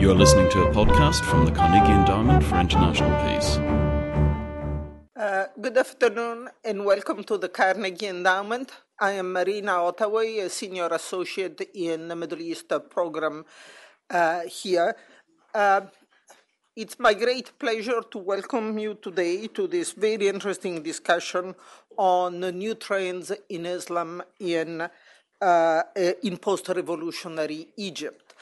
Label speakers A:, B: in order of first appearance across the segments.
A: You're listening to a podcast from the Carnegie Endowment for International Peace.
B: Good afternoon and welcome to the Carnegie Endowment. I am Marina Ottaway, a senior associate in the Middle East program here. It's my great pleasure to welcome you today to this very interesting discussion on the new trends in Islam in post-revolutionary Egypt.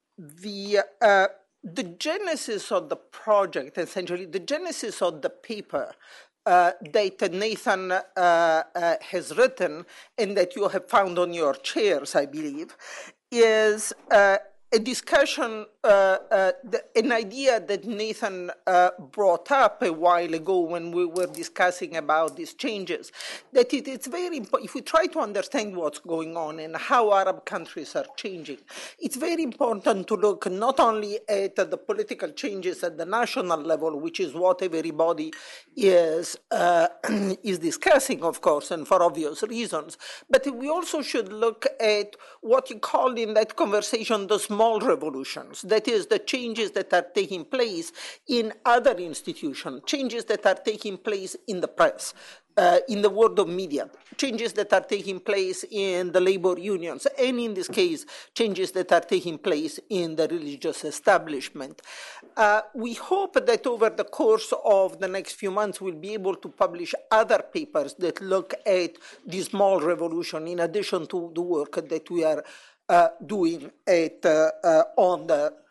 B: The genesis of the project, essentially the genesis of the paper that Nathan has written and that you have found on your chairs, I believe, is a discussion, an idea that Nathan brought up a while ago when we were discussing about these changes, that it's very important, if we try to understand what's going on and how Arab countries are changing, it's very important to look not only at the political changes at the national level, which is what everybody is discussing, of course, and for obvious reasons, but we also should look at what you called in that conversation the small revolutions, that is, the changes that are taking place in other institutions, changes that are taking place in the press, in the world of media, changes that are taking place in the labor unions, and in this case, changes that are taking place in the religious establishment. We hope that over the course of the next few months, we'll be able to publish other papers that look at the small revolution, in addition to the work that we are doing on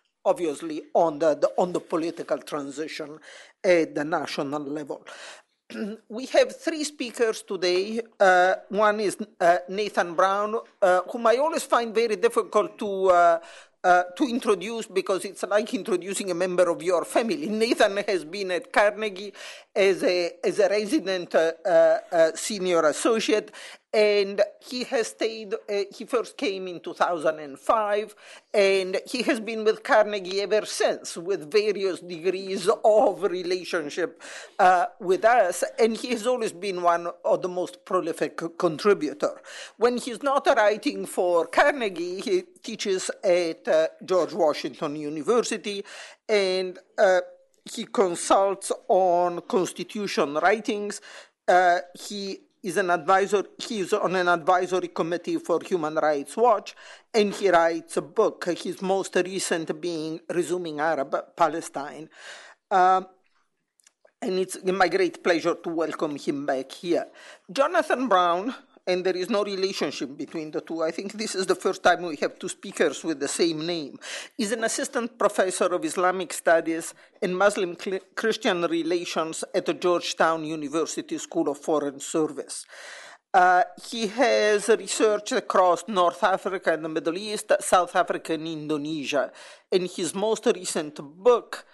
B: the political transition at the national level. We have three speakers today. One is Nathan Brown, whom I always find very difficult to introduce because it's like introducing a member of your family. Nathan has been at Carnegie as a resident senior associate, and he has stayed, he first came in 2005, and he has been with Carnegie ever since, with various degrees of relationship with us, and he has always been one of the most prolific contributor. When he's not writing for Carnegie, he teaches at George Washington University, and he consults on constitution writings. He is on an advisory committee for Human Rights Watch, and he writes a book, his most recent being Resuming Arab Palestine. And it's my great pleasure to welcome him back here. Jonathan Brown, and there is no relationship between the two, I think this is the first time we have two speakers with the same name, is an assistant professor of Islamic Studies and Muslim-Christian Relations at the Georgetown University School of Foreign Service. He has researched across North Africa and the Middle East, South Africa and Indonesia, and his most recent books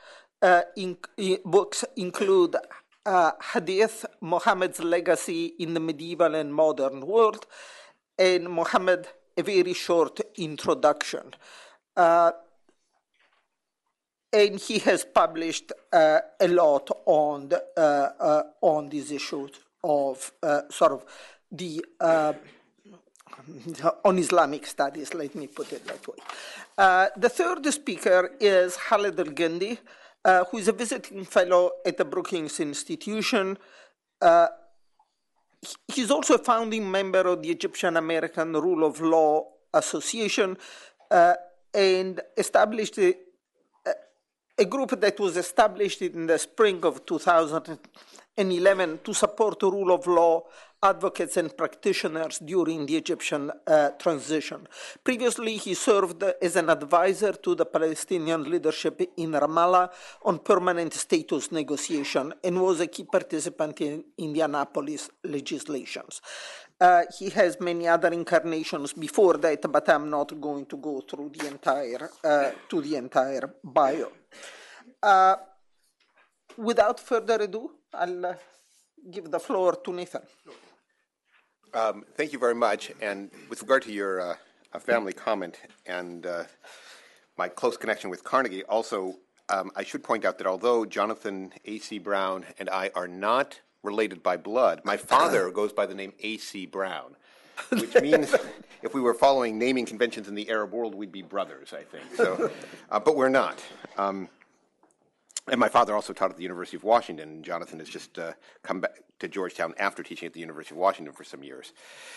B: include Hadith, Muhammad's Legacy in the Medieval and Modern World, and Muhammad, A Very Short Introduction. And he has published a lot on these issues of on Islamic studies, let me put it that way. The third speaker is Khaled El-Guindi, who is a visiting fellow at the Brookings Institution. He's also a founding member of the Egyptian American Rule of Law Association, and established a group that was established in the spring of 2011 to support the rule of law advocates and practitioners during the Egyptian transition. Previously, he served as an advisor to the Palestinian leadership in Ramallah on permanent status negotiation and was a key participant in Indianapolis legislations. He has many other incarnations before that, but I'm not going to go through the entire bio. Without further ado, I'll give the floor to Nathan.
C: Thank you very much. And with regard to your family comment and my close connection with Carnegie, also I should point out that although Jonathan A.C. Brown and I are not related by blood, my father goes by the name A.C. Brown. which means if we were following naming conventions in the Arab world, we'd be brothers, I think. So, but we're not. And my father also taught at the University of Washington. Jonathan has just come back to Georgetown after teaching at the University of Washington for some years.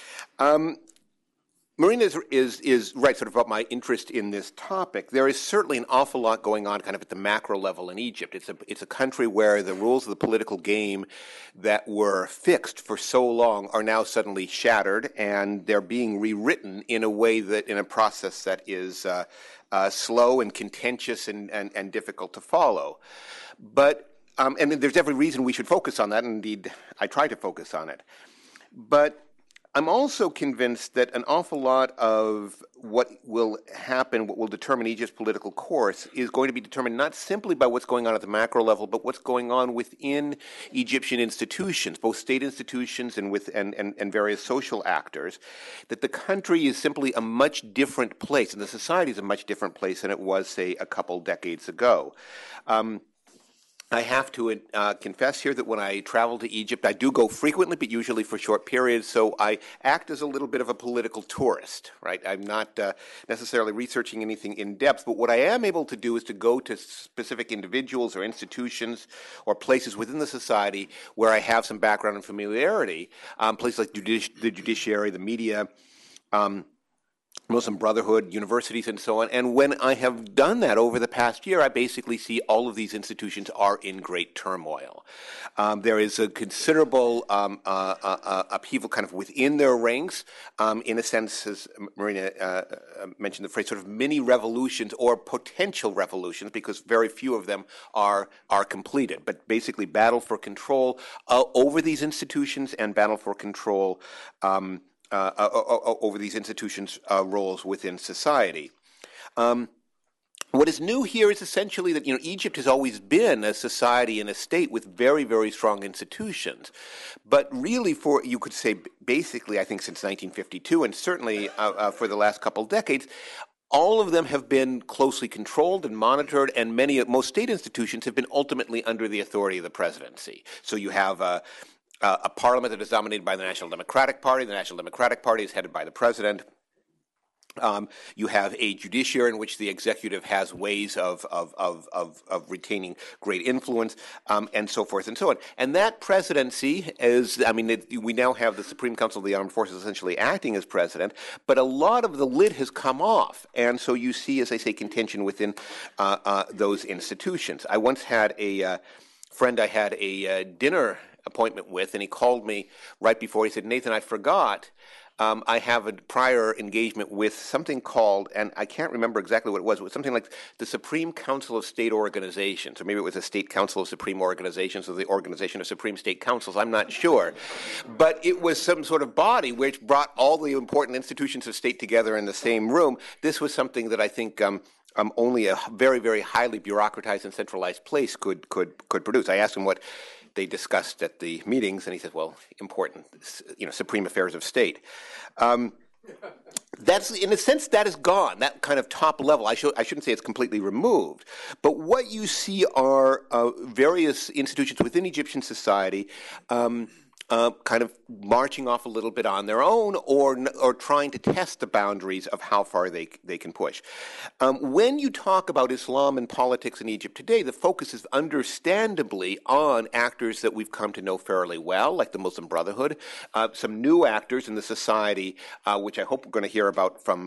C: Marina is right sort of about my interest in this topic. There is certainly an awful lot going on kind of at the macro level in Egypt. It's a country where the rules of the political game that were fixed for so long are now suddenly shattered, and they're being rewritten in a way that, in a process that is slow and contentious and difficult to follow. But and there's every reason we should focus on that, and indeed I try to focus on it. But I'm also convinced that an awful lot of what will happen, what will determine Egypt's political course, is going to be determined not simply by what's going on at the macro level, but what's going on within Egyptian institutions, both state institutions and various social actors, that the country is simply a much different place, and the society is a much different place than it was, say, a couple decades ago. I have to confess here that when I travel to Egypt, I do go frequently, but usually for short periods, so I act as a little bit of a political tourist, right? I'm not necessarily researching anything in depth, but what I am able to do is to go to specific individuals or institutions or places within the society where I have some background and familiarity, places like the judiciary, the media, Muslim Brotherhood, universities, and so on. And when I have done that over the past year, I basically see all of these institutions are in great turmoil. There is a considerable upheaval kind of within their ranks, in a sense, as Marina mentioned the phrase, sort of mini revolutions or potential revolutions, because very few of them are completed. But basically battle for control over these institutions and battle for control over these institutions' roles within society. What is new here is essentially that Egypt has always been a society and a state with very, very strong institutions, but really you could say basically, I think since 1952, and certainly for the last couple decades, all of them have been closely controlled and monitored, and most state institutions have been ultimately under the authority of the presidency. So you have a parliament that is dominated by the National Democratic Party. The National Democratic Party is headed by the president. You have a judiciary in which the executive has ways of retaining great influence, and so forth and so on. And that presidency we now have the Supreme Council of the Armed Forces essentially acting as president, but a lot of the lid has come off. And so you see, as I say, contention within those institutions. I once had a friend I had a dinner appointment with, and he called me right before. He said, "Nathan, I forgot. I have a prior engagement with something called," and I can't remember exactly what it was something like the Supreme Council of State Organizations, or maybe it was the State Council of Supreme Organizations, or the Organization of Supreme State Councils, I'm not sure. But it was some sort of body which brought all the important institutions of state together in the same room. This was something that I think only a very, very highly bureaucratized and centralized place could produce. I asked him what they discussed at the meetings, and he said, "Well, important, supreme affairs of state." That's, in a sense, that is gone. That kind of top level. I shouldn't say it's completely removed, but what you see are various institutions within Egyptian society kind of marching off a little bit on their own, or trying to test the boundaries of how far they can push. When you talk about Islam and politics in Egypt today, the focus is understandably on actors that we've come to know fairly well, like the Muslim Brotherhood, some new actors in the society, which I hope we're going to hear about from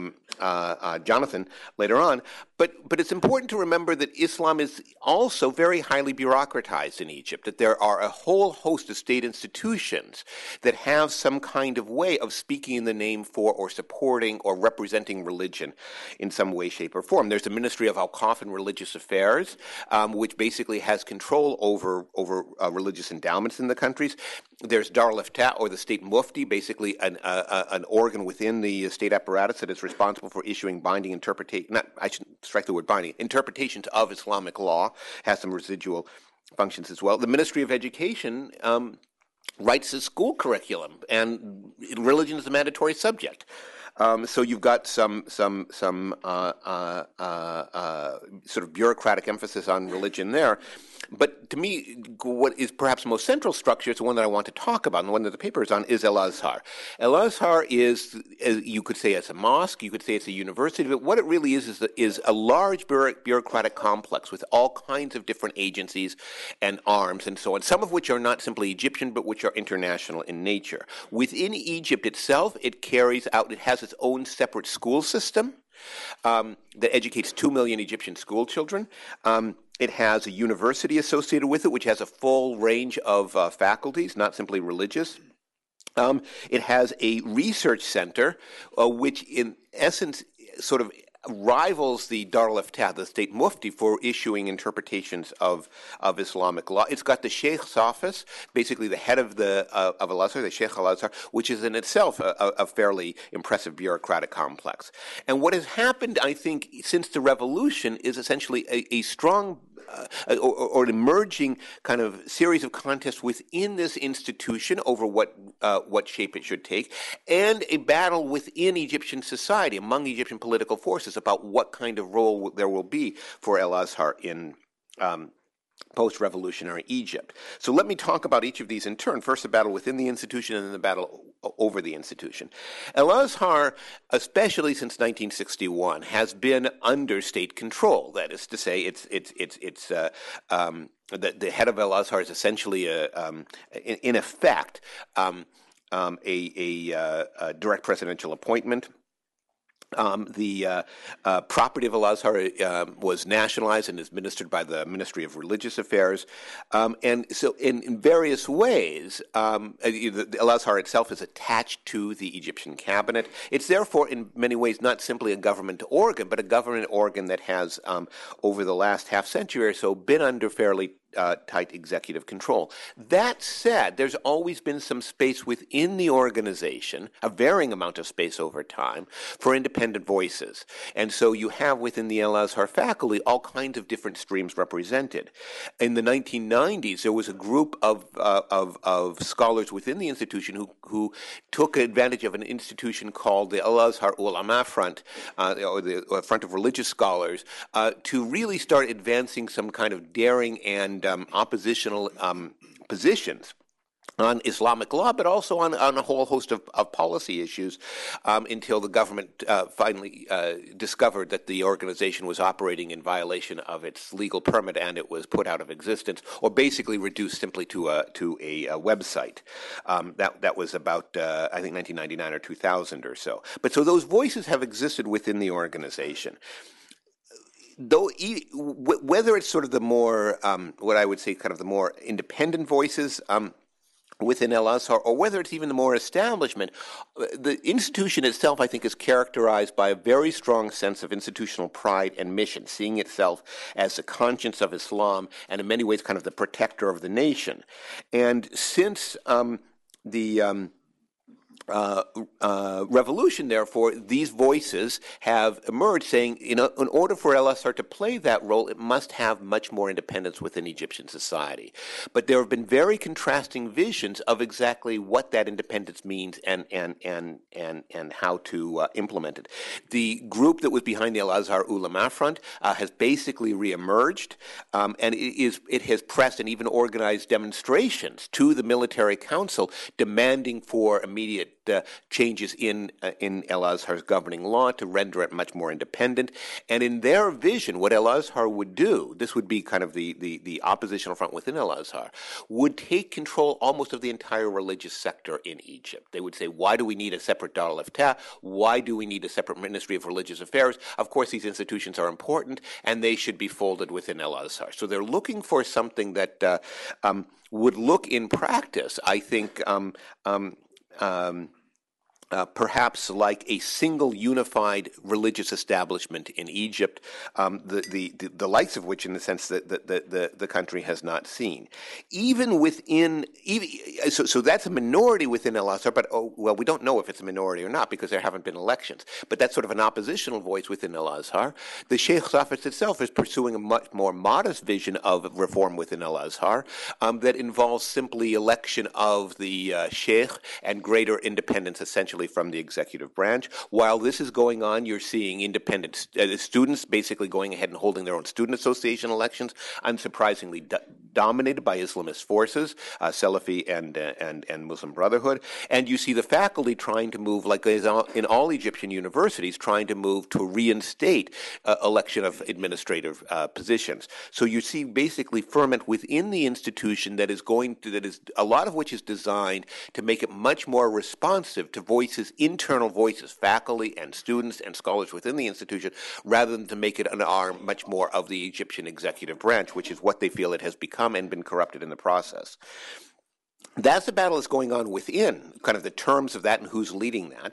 C: Jonathan later on. But it's important to remember that Islam is also very highly bureaucratized in Egypt, that there are a whole host of state institutions that have some kind of way of speaking in the name for or supporting or representing religion in some way, shape, or form. There's the Ministry of Awqaf and Religious Affairs, which basically has control over religious endowments in the countries. There's Dar al-Iftah, or the State Mufti, basically an organ within the state apparatus that is responsible for issuing binding I shouldn't strike the word binding, interpretations of Islamic law, has some residual functions as well. The Ministry of Education writes the school curriculum, and religion is a mandatory subject. So you've got some sort of bureaucratic emphasis on religion there. But to me, what is perhaps the most central structure is the one that I want to talk about, and the one that the paper is on, is Al-Azhar. Al-Azhar is, you could say it's a mosque, you could say it's a university, but what it really is a large bureaucratic complex with all kinds of different agencies and arms and so on, some of which are not simply Egyptian, but which are international in nature. Within Egypt itself, it has its own separate school system that educates 2 million Egyptian school children. It has a university associated with it, which has a full range of faculties, not simply religious. It has a research center, which in essence sort of rivals the Dar al-Iftah, the state mufti, for issuing interpretations of Islamic law. It's got the Sheikh's office, basically the head of Al-Azhar, the Sheikh Al-Azhar, which is in itself a fairly impressive bureaucratic complex. And what has happened, I think, since the revolution is essentially a strong or an emerging kind of series of contests within this institution over what shape it should take, and a battle within Egyptian society, among Egyptian political forces, about what kind of role there will be for Al-Azhar in post-revolutionary Egypt. So let me talk about each of these in turn. First, the battle within the institution, and then the battle over the institution. Al-Azhar, especially since 1961, has been under state control. That is to say, the head of Al-Azhar is essentially in effect a direct presidential appointment. The property of Al-Azhar was nationalized and is administered by the Ministry of Religious Affairs. And so in various ways, Al-Azhar itself is attached to the Egyptian cabinet. It's therefore in many ways not simply a government organ, but a government organ that has, over the last half century or so, been under fairly tight executive control. That said, there's always been some space within the organization, a varying amount of space over time, for independent voices. And so you have within the Al-Azhar faculty all kinds of different streams represented. In the 1990s, there was a group of scholars within the institution who took advantage of an institution called the Al-Azhar Ulama Front, or the Front of Religious Scholars, to really start advancing some kind of daring and oppositional positions on Islamic law, but also on a whole host of policy issues, until the government finally discovered that the organization was operating in violation of its legal permit, and it was put out of existence, or basically reduced simply to a website. That was about I think 1999 or 2000 or so. But so those voices have existed within the organization. Though, whether it's sort of the more, what I would say, kind of the more independent voices within Al-Azhar, or whether it's even the more establishment, the institution itself, I think, is characterized by a very strong sense of institutional pride and mission, seeing itself as the conscience of Islam and in many ways kind of the protector of the nation. And since the revolution, therefore, these voices have emerged saying, in order for Al-Azhar to play that role, it must have much more independence within Egyptian society. But there have been very contrasting visions of exactly what that independence means and how to implement it. The group that was behind the Al-Azhar Ulama Front has basically reemerged, and it has pressed and even organized demonstrations to the military council demanding for immediate changes in Al-Azhar's governing law to render it much more independent. And in their vision, what Al-Azhar would do, this would be kind of the oppositional front within Al-Azhar, would take control almost of the entire religious sector in Egypt. They would say, why do we need a separate Dar al-Iftah? Why do we need a separate Ministry of Religious Affairs? Of course, these institutions are important, and they should be folded within Al-Azhar. So they're looking for something that would look in practice, I think, perhaps like a single unified religious establishment in Egypt, the likes of which, in the sense that the country has not seen. So that's a minority within Al-Azhar, but we don't know if it's a minority or not because there haven't been elections. But that's sort of an oppositional voice within Al-Azhar. The Sheikh's office itself is pursuing a much more modest vision of reform within Al-Azhar that involves simply election of the Sheikh and greater independence, essentially, essentially from the executive branch. While this is going on, you're seeing independent students basically going ahead and holding their own student association elections, unsurprisingly dominated by Islamist forces, Salafi and Muslim Brotherhood. And you see the faculty trying to move, like in all Egyptian universities, trying to move to reinstate election of administrative positions. So you see basically ferment within the institution that is a lot of which is designed to make it much more responsive to internal voices, faculty and students and scholars within the institution, rather than to make it an arm much more of the Egyptian executive branch, which is what they feel it has become and been corrupted in the process. That's the battle that's going on within, kind of the terms of that and who's leading that.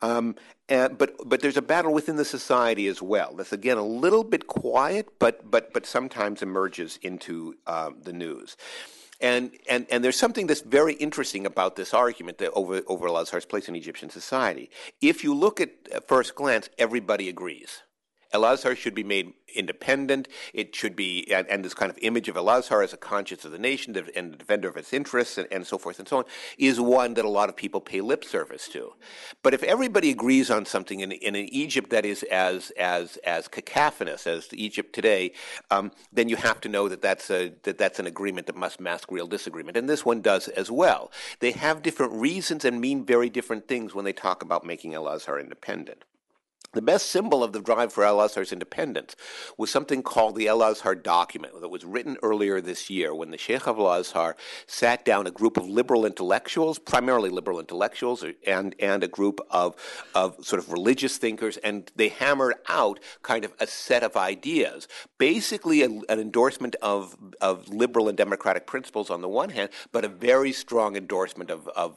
C: But there's a battle within the society as well. That's, again, a little bit quiet, but sometimes emerges into the news. And there's something that's very interesting about this argument that over Al-Azhar's place in Egyptian society. If you look at first glance, everybody agrees. Al-Azhar should be made independent. It should be, and this kind of image of Al-Azhar as a conscience of the nation and the defender of its interests and so forth and so on, is one that a lot of people pay lip service to. But if everybody agrees on something in an Egypt that is as cacophonous as Egypt today, then you have to know that that's an agreement that must mask real disagreement. And this one does as well. They have different reasons and mean very different things when they talk about making Al-Azhar independent. The best symbol of the drive for Al-Azhar's independence was something called the Al-Azhar document that was written earlier this year when the Sheikh of Al-Azhar sat down a group of liberal intellectuals, primarily liberal intellectuals, and a group of sort of religious thinkers, and they hammered out kind of a set of ideas, basically an endorsement of liberal and democratic principles on the one hand, but a very strong endorsement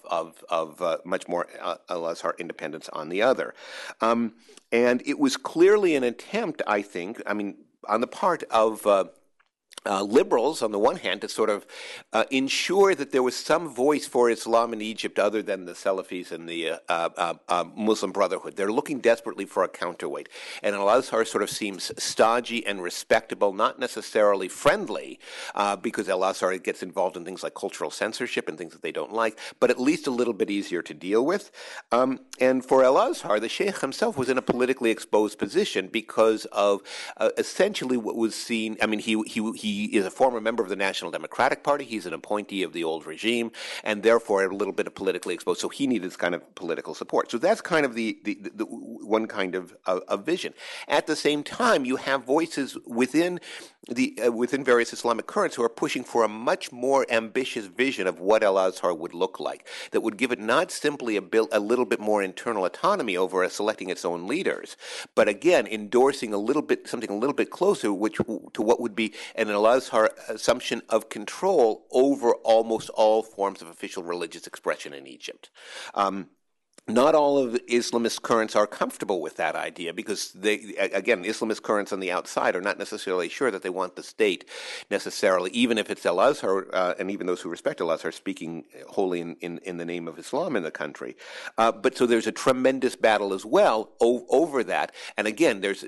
C: of much more Al-Azhar independence on the other. And it was clearly an attempt, I think, on the part of liberals, on the one hand, to sort of ensure that there was some voice for Islam in Egypt other than the Salafis and the Muslim Brotherhood. They're looking desperately for a counterweight. And Al-Azhar sort of seems stodgy and respectable, not necessarily friendly, because Al-Azhar gets involved in things like cultural censorship and things that they don't like, but at least a little bit easier to deal with. And for Al-Azhar, the Sheikh himself was in a politically exposed position because of essentially what was seen. He is a former member of the National Democratic Party. He's an appointee of the old regime, and therefore a little bit of politically exposed. So he needed this kind of political support. So that's kind of the one kind of vision. At the same time, you have voices within various Islamic currents who are pushing for a much more ambitious vision of what Al-Azhar would look like, that would give it not simply a little bit more internal autonomy over selecting its own leaders, but again endorsing something a little bit closer, to what would be an Al-Azhar assumption of control over almost all forms of official religious expression in Egypt. Not all of Islamist currents are comfortable with that idea because Islamist currents on the outside are not necessarily sure that they want the state necessarily, even if it's Al-Azhar, and even those who respect Al-Azhar speaking wholly in the name of Islam in the country. But so there's a tremendous battle as well over that. And again, there's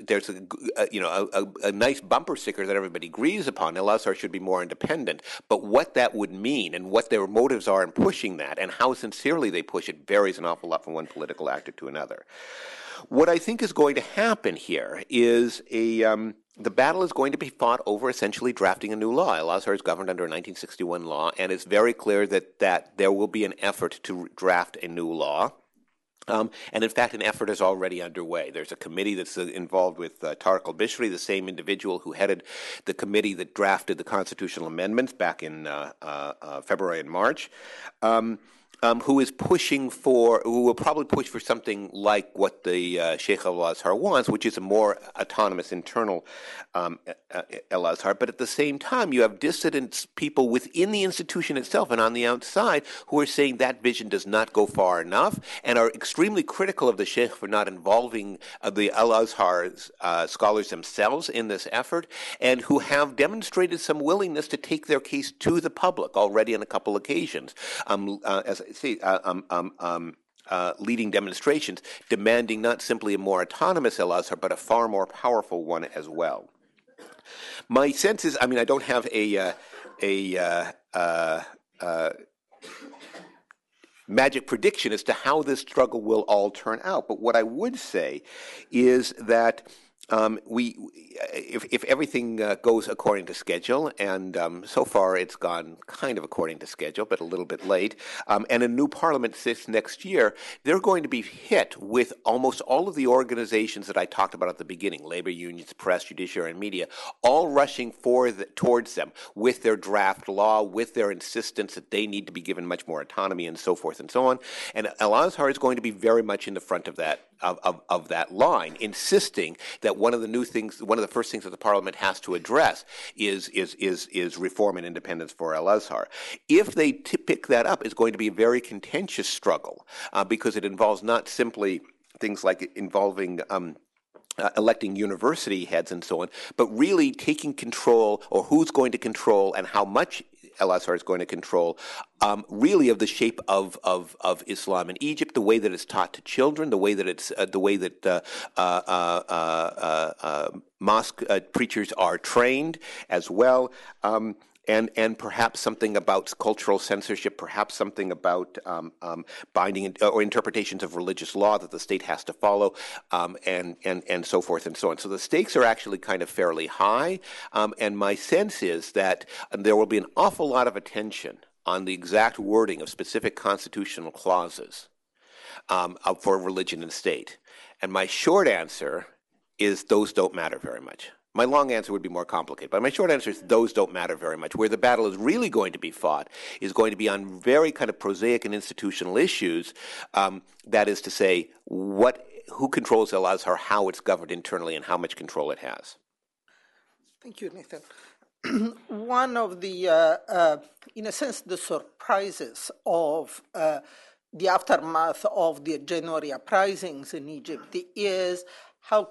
C: a nice bumper sticker that everybody agrees upon. Al-Azhar should be more independent. But what that would mean and what their motives are in pushing that and how sincerely they push it varies an awful lot from one political actor to another. What I think is going to happen here is the battle is going to be fought over essentially drafting a new law. Al-Azhar is governed under a 1961 law, and it's very clear that there will be an effort to draft a new law. And in fact, an effort is already underway. There's a committee that's involved with Tariq al-Bishri, the same individual who headed the committee that drafted the constitutional amendments back in February and March. Who will probably push for something like what the Sheikh of Al-Azhar wants, which is a more autonomous internal Al-Azhar. But at the same time, you have dissident people within the institution itself and on the outside who are saying that vision does not go far enough and are extremely critical of the Sheikh for not involving the Al-Azhar's scholars themselves in this effort, and who have demonstrated some willingness to take their case to the public already on a couple occasions. Leading demonstrations demanding not simply a more autonomous Al-Azhar, but a far more powerful one as well. My sense is, I don't have magic prediction as to how this struggle will all turn out. But what I would say is that if everything goes according to schedule, and so far it's gone kind of according to schedule, but a little bit late, and a new parliament sits next year, they're going to be hit with almost all of the organizations that I talked about at the beginning, labor unions, press, judiciary, and media, all rushing towards them with their draft law, with their insistence that they need to be given much more autonomy, and so forth and so on. And Al-Azhar is going to be very much in the front of that of that line, insisting that one of the first things that the parliament has to address is reform and independence for Al-Azhar. If they pick that up, it's going to be a very contentious struggle because it involves not simply things like involving electing university heads and so on, but really taking control, or who's going to control and how much Al-Azhar is going to control, really of the shape of Islam in Egypt, the way that it's taught to children, the way that mosque preachers are trained as well. And perhaps something about cultural censorship, perhaps something about binding or interpretations of religious law that the state has to follow, and so forth and so on. So the stakes are actually kind of fairly high, and my sense is that there will be an awful lot of attention on the exact wording of specific constitutional clauses for religion and state. And my short answer is those don't matter very much. My long answer would be more complicated, but my short answer is those don't matter very much. Where the battle is really going to be fought is going to be on very kind of prosaic and institutional issues. That is to say, who controls Al-Azhar, how it's governed internally, and how much control it has.
B: Thank you, Nathan. One of the, in a sense, the surprises of the aftermath of the January uprisings in Egypt is how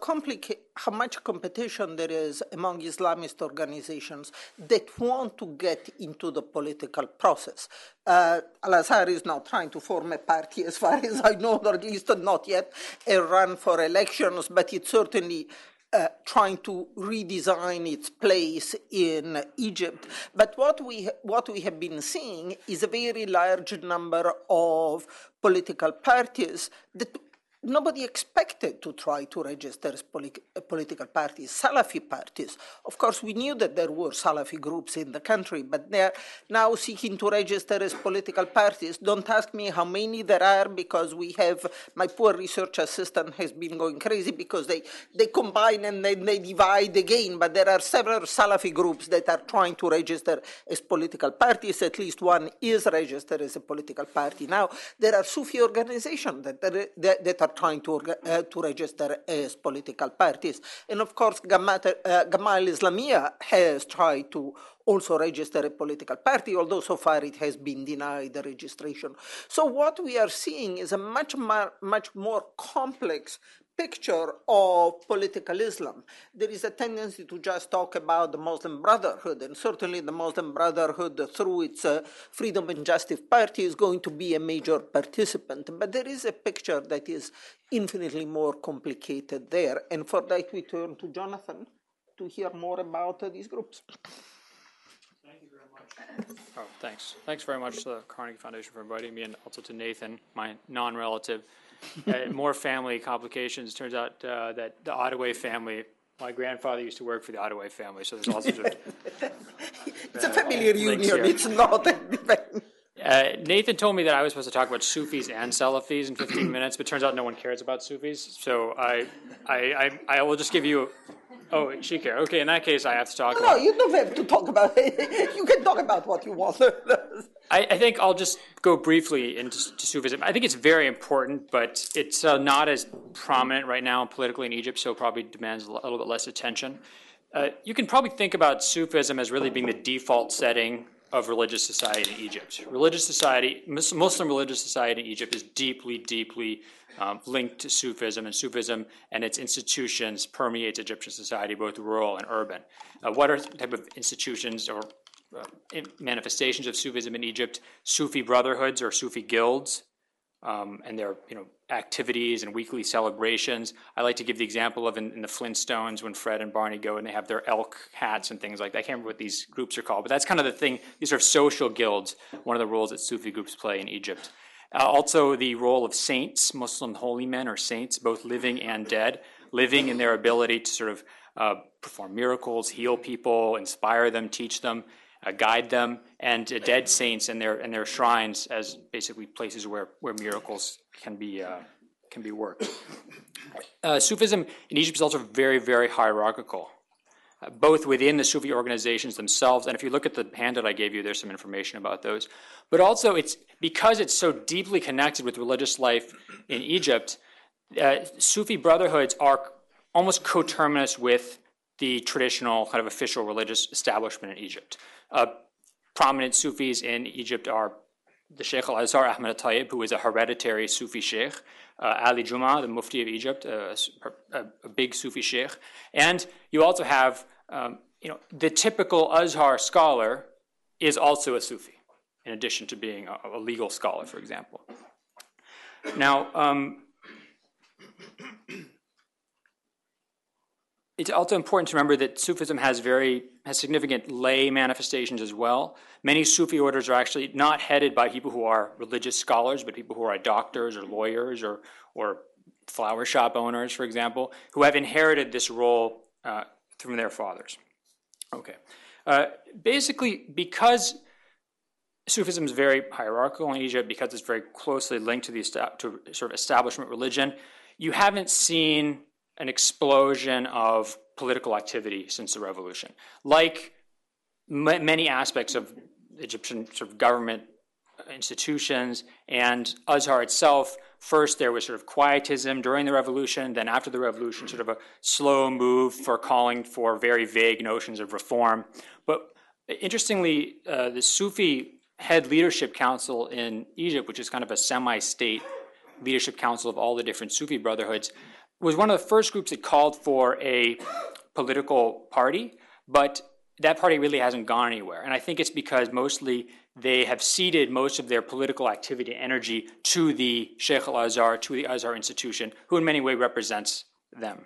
B: much competition there is among Islamist organizations that want to get into the political process. Al-Azhar is now trying to form a party, as far as I know, or at least not yet a run for elections, but it's certainly trying to redesign its place in Egypt. But what we have been seeing is a very large number of political parties that nobody expected to try to register as political parties, Salafi parties. Of course, we knew that there were Salafi groups in the country, but they're now seeking to register as political parties. Don't ask me how many there are, because my poor research assistant has been going crazy because they combine and then they divide again, but there are several Salafi groups that are trying to register as political parties. At least one is registered as a political party. Now, there are Sufi organizations that are trying to register as political parties. And of course, Gamal Islamiyah has tried to also register a political party, although so far it has been denied the registration. So what we are seeing is a much more complex picture of political Islam. There is a tendency to just talk about the Muslim Brotherhood, and certainly the Muslim Brotherhood, through its Freedom and Justice Party, is going to be a major participant. But there is a picture that is infinitely more complicated there. And for that, we turn to Jonathan to hear more about these groups.
D: Thank you very much. Oh, thanks. Thanks very much to the Carnegie Foundation for inviting me, and also to Nathan, my non-relative. More family complications. Turns out that the Ottaway family, my grandfather used to work for the Ottaway family, so there's all sorts of
B: it's a familiar union. It's not a
D: Nathan told me that I was supposed to talk about Sufis and Salafis in 15 minutes, but turns out no one cares about Sufis. So I will just give you. Oh, she cares. Okay, in that case, I have to talk about.
B: No, you don't have to talk about it. You can talk about what you want.
D: I think I'll just go briefly into Sufism. I think it's very important, but it's not as prominent right now politically in Egypt, so probably demands a little bit less attention. You can probably think about Sufism as really being the default setting of religious society in Egypt. Muslim religious society in Egypt is deeply, deeply linked to Sufism, and Sufism and its institutions permeates Egyptian society, both rural and urban. What are type of institutions or manifestations of Sufism in Egypt? Sufi brotherhoods or Sufi guilds, and their activities and weekly celebrations. I like to give the example of in the Flintstones when Fred and Barney go and they have their elk hats and things like that. I can't remember what these groups are called, but that's kind of the thing. These are social guilds, one of the roles that Sufi groups play in Egypt. Also, the role of saints, Muslim holy men or saints, both living and dead, living in their ability to sort of perform miracles, heal people, inspire them, teach them, guide them, and dead saints and their shrines as basically places where miracles can be worked. Sufism in Egypt is also very, very hierarchical, both within the Sufi organizations themselves, and if you look at the handout I gave you, there's some information about those. But also, because it's so deeply connected with religious life in Egypt, Sufi brotherhoods are almost coterminous with the traditional kind of official religious establishment in Egypt. Prominent Sufis in Egypt are the Sheikh al-Azhar Ahmed al-Tayyib, who is a hereditary Sufi sheikh, Ali Juma, the Mufti of Egypt, a big Sufi sheikh, and you also have, the typical Azhar scholar is also a Sufi, in addition to being a legal scholar, for example. Now, it's also important to remember that Sufism has significant lay manifestations as well. Many Sufi orders are actually not headed by people who are religious scholars, but people who are doctors or lawyers or flower shop owners, for example, who have inherited this role from their fathers. Okay. Basically, because Sufism is very hierarchical in Egypt, because it's very closely linked to sort of establishment religion, you haven't seen an explosion of political activity since the revolution. Like many aspects of Egyptian sort of government institutions and Azhar itself, first there was sort of quietism during the revolution, then after the revolution sort of a slow move for calling for very vague notions of reform. But interestingly, the Sufi Head Leadership Council in Egypt, which is kind of a semi-state leadership council of all the different Sufi brotherhoods, was one of the first groups that called for a political party, but that party really hasn't gone anywhere. And I think it's because mostly they have ceded most of their political activity and energy to the Sheikh al-Azhar, to the Azhar institution, who in many ways represents them.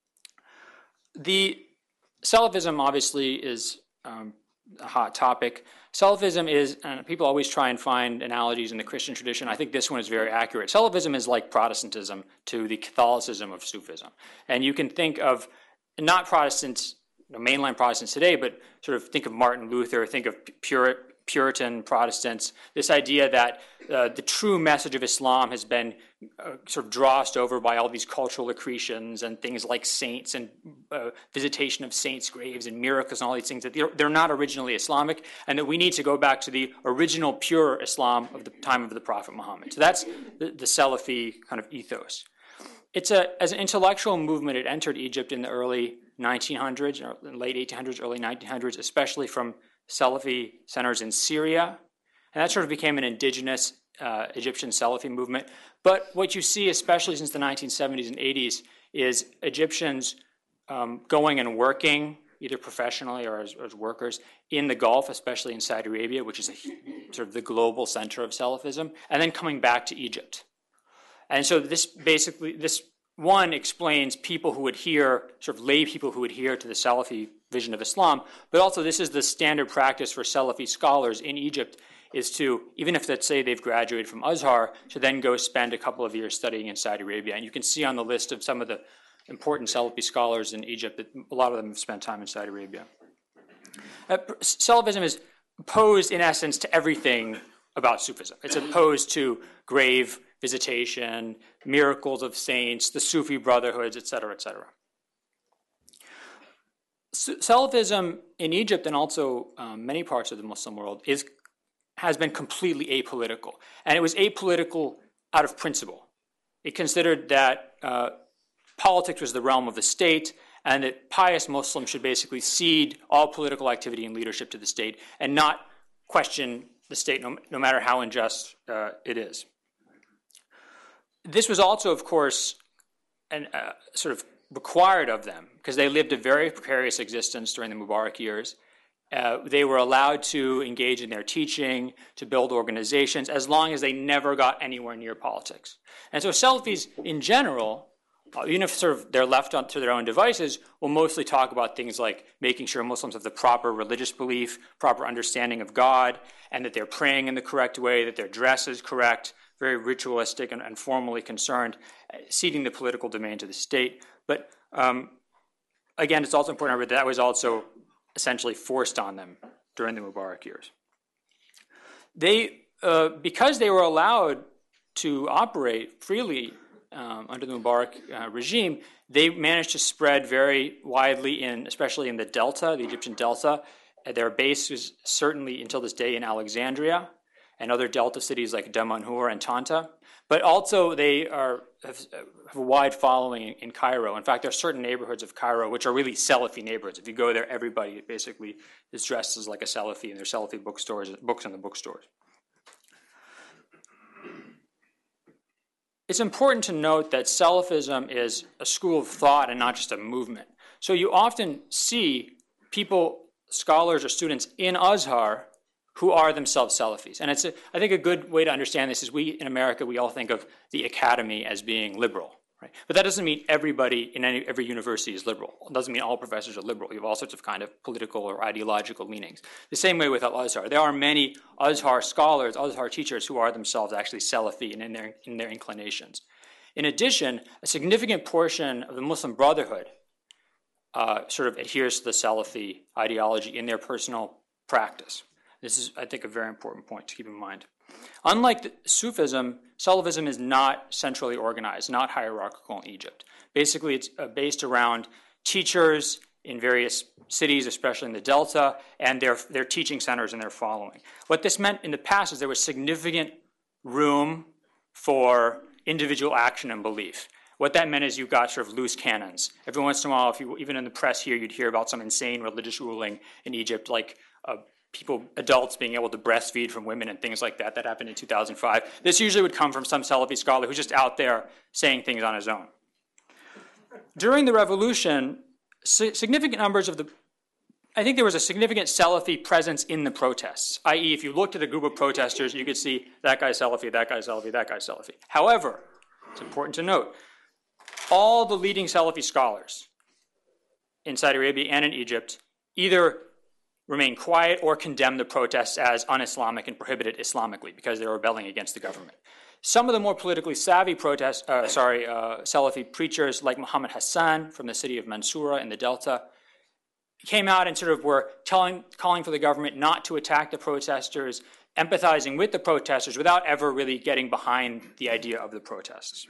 D: The Salafism obviously is a hot topic. Salafism is, and people always try and find analogies in the Christian tradition. I think this one is very accurate. Salafism is like Protestantism to the Catholicism of Sufism. And you can think of not Protestants, mainline Protestants today, but sort of think of Martin Luther, think of Puritan Protestants, this idea that the true message of Islam has been sort of drossed over by all these cultural accretions and things like saints and visitation of saints' graves and miracles and all these things, that they're not originally Islamic, and that we need to go back to the original pure Islam of the time of the Prophet Muhammad. So that's the Salafi kind of ethos. It's as an intellectual movement, it entered Egypt in the early 1900s, or late 1800s, early 1900s, especially from Salafi centers in Syria. And that sort of became an indigenous Egyptian Salafi movement. But what you see, especially since the 1970s and 80s, is Egyptians going and working, either professionally or as workers, in the Gulf, especially in Saudi Arabia, which is sort of the global center of Salafism, and then coming back to Egypt. And so this one explains people who adhere, sort of lay people who adhere to the Salafi vision of Islam, but also this is the standard practice for Salafi scholars in Egypt, is to, even if, let's say, they've graduated from Azhar, to then go spend a couple of years studying in Saudi Arabia. And you can see on the list of some of the important Salafi scholars in Egypt that a lot of them have spent time in Saudi Arabia. Salafism is opposed, in essence, to everything about Sufism. It's opposed to grave visitation, miracles of saints, the Sufi brotherhoods, etc., etc. Salafism in Egypt and also many parts of the Muslim world has been completely apolitical. And it was apolitical out of principle. It considered that politics was the realm of the state and that pious Muslims should basically cede all political activity and leadership to the state and not question the state no matter how unjust it is. This was also, of course, sort of required of them because they lived a very precarious existence during the Mubarak years. They were allowed to engage in their teaching, to build organizations, as long as they never got anywhere near politics. And so Salafis in general, even if sort of they're left to their own devices, will mostly talk about things like making sure Muslims have the proper religious belief, proper understanding of God, and that they're praying in the correct way, that their dress is correct, very ritualistic and formally concerned, ceding the political domain to the state. But again, it's also important to remember that was also essentially forced on them during the Mubarak years. They, because they were allowed to operate freely under the Mubarak regime, they managed to spread very widely especially in the Delta, the Egyptian Delta. Their base was certainly until this day in Alexandria and other Delta cities like Damanhur and Tanta. But also they have a wide following in Cairo. In fact, there are certain neighborhoods of Cairo which are really Salafi neighborhoods. If you go there, everybody basically is dressed as like a Salafi, and there's Salafi bookstores, books in the bookstores. It's important to note that Salafism is a school of thought and not just a movement. So you often see people, scholars or students in Azhar who are themselves Salafis. And it's, I think, a good way to understand this is we, in America, we all think of the academy as being liberal, right? But that doesn't mean everybody in every university is liberal. It doesn't mean all professors are liberal. You have all sorts of kind of political or ideological leanings. The same way with Al-Azhar. There are many Azhar scholars, Azhar teachers who are themselves actually Salafi and in their inclinations. In addition, a significant portion of the Muslim Brotherhood sort of adheres to the Salafi ideology in their personal practice. This is, I think, a very important point to keep in mind. Unlike Sufism, Salafism is not centrally organized, not hierarchical in Egypt. Basically, it's based around teachers in various cities, especially in the Delta, and their teaching centers and their following. What this meant in the past is there was significant room for individual action and belief. What that meant is you got sort of loose cannons. Every once in a while, even in the press here, you'd hear about some insane religious ruling in Egypt, like adults being able to breastfeed from women and things like that. That happened in 2005. This usually would come from some Salafi scholar who's just out there saying things on his own. During the revolution, significant numbers of I think there was a significant Salafi presence in the protests, i.e. if you looked at a group of protesters, you could see that guy's Salafi, that guy's Salafi, that guy's Salafi. However, it's important to note, all the leading Salafi scholars in Saudi Arabia and in Egypt either remain quiet or condemn the protests as un-Islamic and prohibited Islamically because they're rebelling against the government. Some of the more politically savvy Salafi preachers like Muhammad Hassan from the city of Mansoura in the Delta came out and sort of were calling for the government not to attack the protesters, empathizing with the protesters without ever really getting behind the idea of the protests.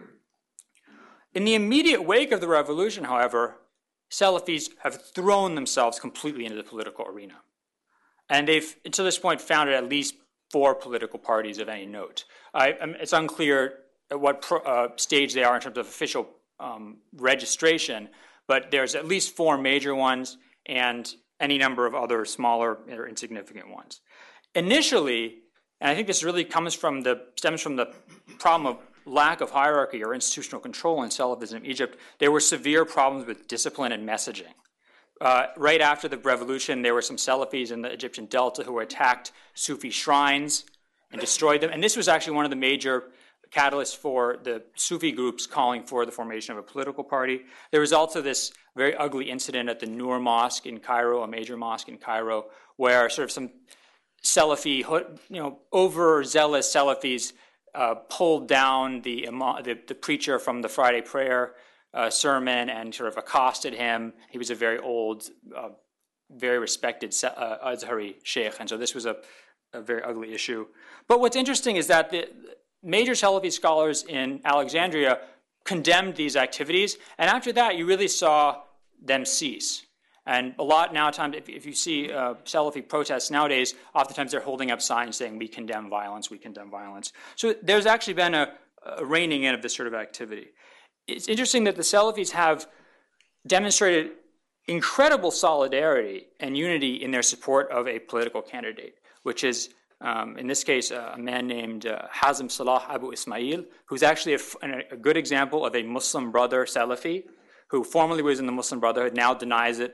D: In the immediate wake of the revolution, however, Salafis have thrown themselves completely into the political arena. And they've, to this point, founded at least 4 political parties of any note. It's unclear at what stage they are in terms of official registration, but there's at least 4 major ones and any number of other smaller or insignificant ones. Initially, and I think this really stems from the problem of lack of hierarchy or institutional control in Salafism in Egypt, there were severe problems with discipline and messaging. Right after the revolution, there were some Salafis in the Egyptian Delta who attacked Sufi shrines and destroyed them. And this was actually one of the major catalysts for the Sufi groups calling for the formation of a political party. There was also this very ugly incident at the Noor Mosque in Cairo, a major mosque in Cairo, where sort of some Salafi, overzealous Salafis pulled down the preacher from the Friday prayer sermon and sort of accosted him. He was a very old, very respected Azhari sheikh, and so this was a very ugly issue. But what's interesting is that the major Salafi scholars in Alexandria condemned these activities, and after that you really saw them cease. And a lot now, if you see Salafi protests nowadays, oftentimes they're holding up signs saying, we condemn violence, we condemn violence. So there's actually been a reining in of this sort of activity. It's interesting that the Salafis have demonstrated incredible solidarity and unity in their support of a political candidate, which is, in this case, a man named Hazm Salah Abu Ismail, who's actually a good example of a Muslim brother Salafi, who formerly was in the Muslim Brotherhood, now denies it.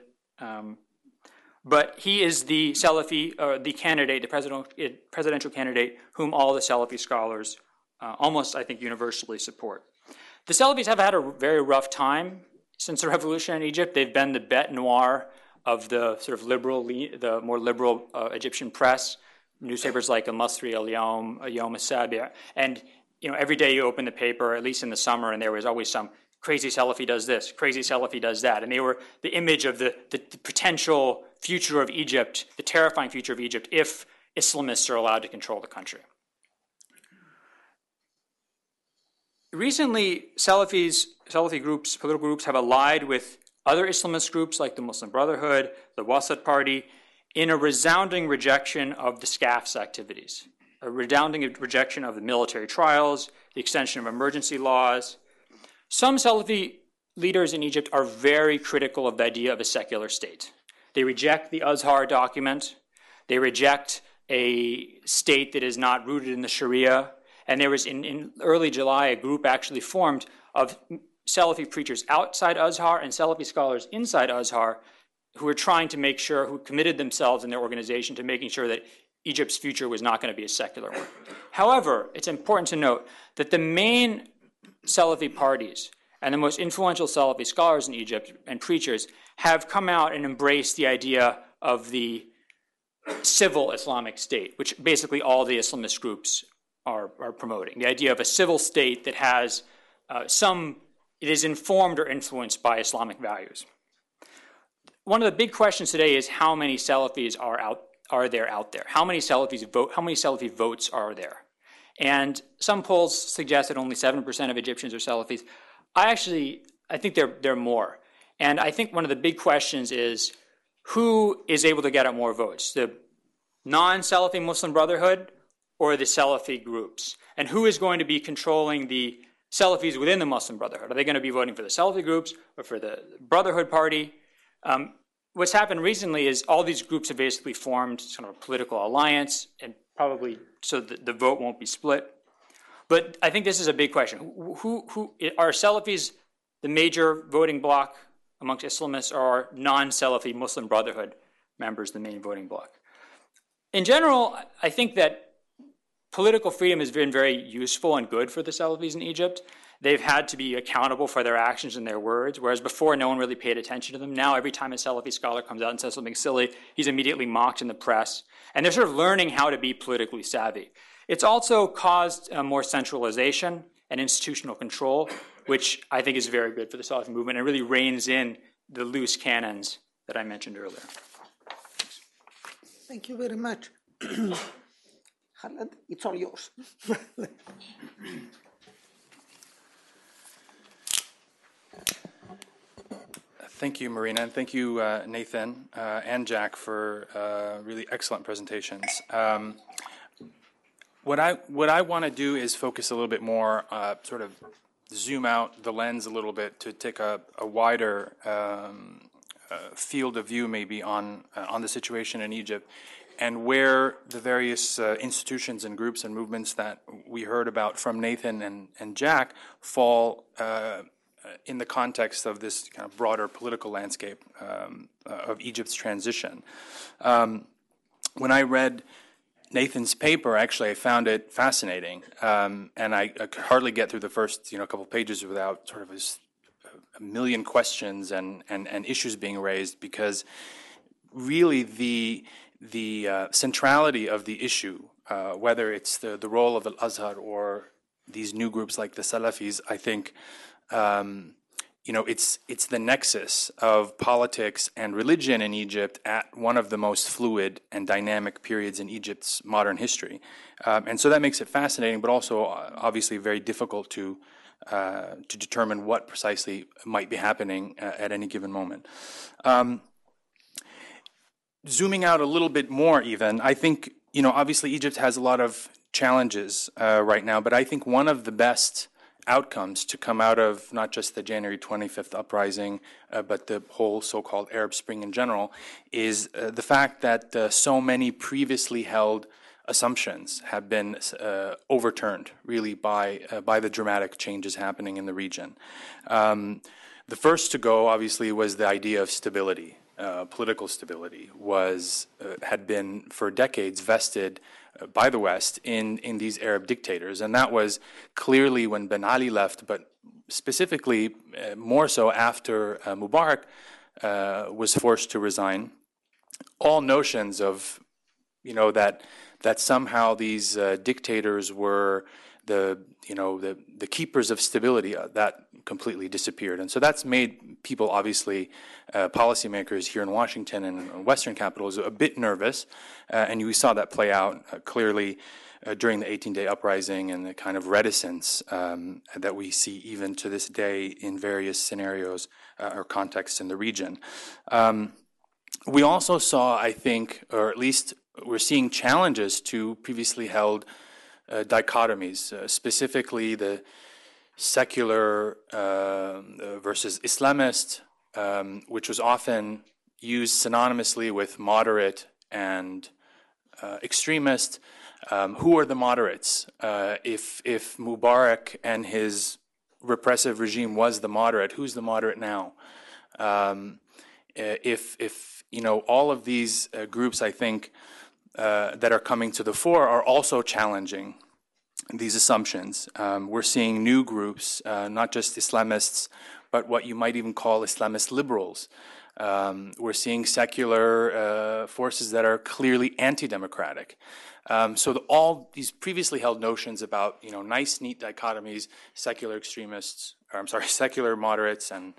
D: But he is the Salafi, the candidate, the presidential candidate, whom all the Salafi scholars almost, I think, universally support. The Salafis have had a very rough time since the revolution in Egypt. They've been the bête noire of the sort of the more liberal Egyptian press. newspapers like Al-Masri, Al-Yawm, Yawm Al-Sabi', and every day you open the paper, at least in the summer, and there was always some crazy Salafi does this, crazy Salafi does that, and they were the image of the potential future of Egypt, the terrifying future of Egypt, if Islamists are allowed to control the country. Recently, Salafi groups, political groups, have allied with other Islamist groups like the Muslim Brotherhood, the Wasat Party, in a resounding rejection of the SCAF's activities, a resounding rejection of the military trials, the extension of emergency laws. Some Salafi leaders in Egypt are very critical of the idea of a secular state. They reject the Azhar document. They reject a state that is not rooted in the Sharia. And there was, in early July, a group actually formed of Salafi preachers outside Azhar and Salafi scholars inside Azhar who were trying to make sure, who committed themselves in their organization to making sure that Egypt's future was not going to be a secular one. However, it's important to note that the main Salafi parties and the most influential Salafi scholars in Egypt and preachers have come out and embraced the idea of the civil Islamic state, which basically all the Islamist groups are promoting. The idea of a civil state that has it is informed or influenced by Islamic values. One of the big questions today is how many Salafis are there out there? How many Salafi votes are there? And some polls suggest that only 7% of Egyptians are Salafis. I think there are more. And I think one of the big questions is who is able to get out more votes? The non-Salafi Muslim Brotherhood or the Salafi groups? And who is going to be controlling the Salafis within the Muslim Brotherhood? Are they going to be voting for the Salafi groups or for the Brotherhood Party? What's happened recently is all these groups have basically formed sort of a political alliance, and probably so that the vote won't be split. But I think this is a big question. Who are Salafis the major voting bloc amongst Islamists, or are non-Salafi Muslim Brotherhood members the main voting bloc? In general, I think that political freedom has been very useful and good for the Salafis in Egypt. They've had to be accountable for their actions and their words, whereas before no one really paid attention to them. Now every time a Salafi scholar comes out and says something silly, he's immediately mocked in the press. And they're sort of learning how to be politically savvy. It's also caused more centralization and institutional control, which I think is very good for the Salafi movement and really reins in the loose cannons that I mentioned earlier.
B: Thank you very much. Khaled, it's all yours.
E: Thank you, Marina, and thank you, Nathan and Jack, for really excellent presentations. What I want to do is focus a little bit more, sort of zoom out the lens a little bit to take a wider field of view, maybe on the situation in Egypt, and where the various institutions and groups and movements that we heard about from Nathan and Jack fall in the context of this kind of broader political landscape of Egypt's transition. When I read Nathan's paper, actually, I found it fascinating, and I could hardly get through the first couple pages without sort of a million questions and issues being raised, because really the centrality of the issue, whether it's the role of Al-Azhar or these new groups like the Salafis, I think it's the nexus of politics and religion in Egypt at one of the most fluid and dynamic periods in Egypt's modern history, and so that makes it fascinating, but also obviously very difficult to determine what precisely might be happening at any given moment. Zooming out a little bit more, even, I think obviously Egypt has a lot of challenges right now, but I think one of the best outcomes to come out of not just the January 25th uprising, but the whole so-called Arab Spring in general, is the fact that so many previously held assumptions have been overturned, really, by the dramatic changes happening in the region. The first to go, obviously, was the idea of stability. Political stability had been for decades vested by the West in these Arab dictators, and that was clearly when Ben Ali left, but specifically more so after Mubarak was forced to resign. All notions of that somehow these dictators were the keepers of stability. That completely disappeared, and so that's made people, obviously, policymakers here in Washington and Western capitals, a bit nervous, and we saw that play out clearly during the 18-day uprising and the kind of reticence that we see even to this day in various scenarios or contexts in the region. We also saw, I think, or at least we're seeing challenges to previously held dichotomies, specifically the secular versus Islamist, which was often used synonymously with moderate and extremist. Who are the moderates? If Mubarak and his repressive regime was the moderate, who's the moderate now? If all of these groups, I think, that are coming to the fore are also challenging these assumptions. We're seeing new groups, not just Islamists, but what you might even call Islamist liberals. We're seeing secular forces that are clearly anti-democratic. So all these previously held notions about, nice, neat dichotomies, secular moderates and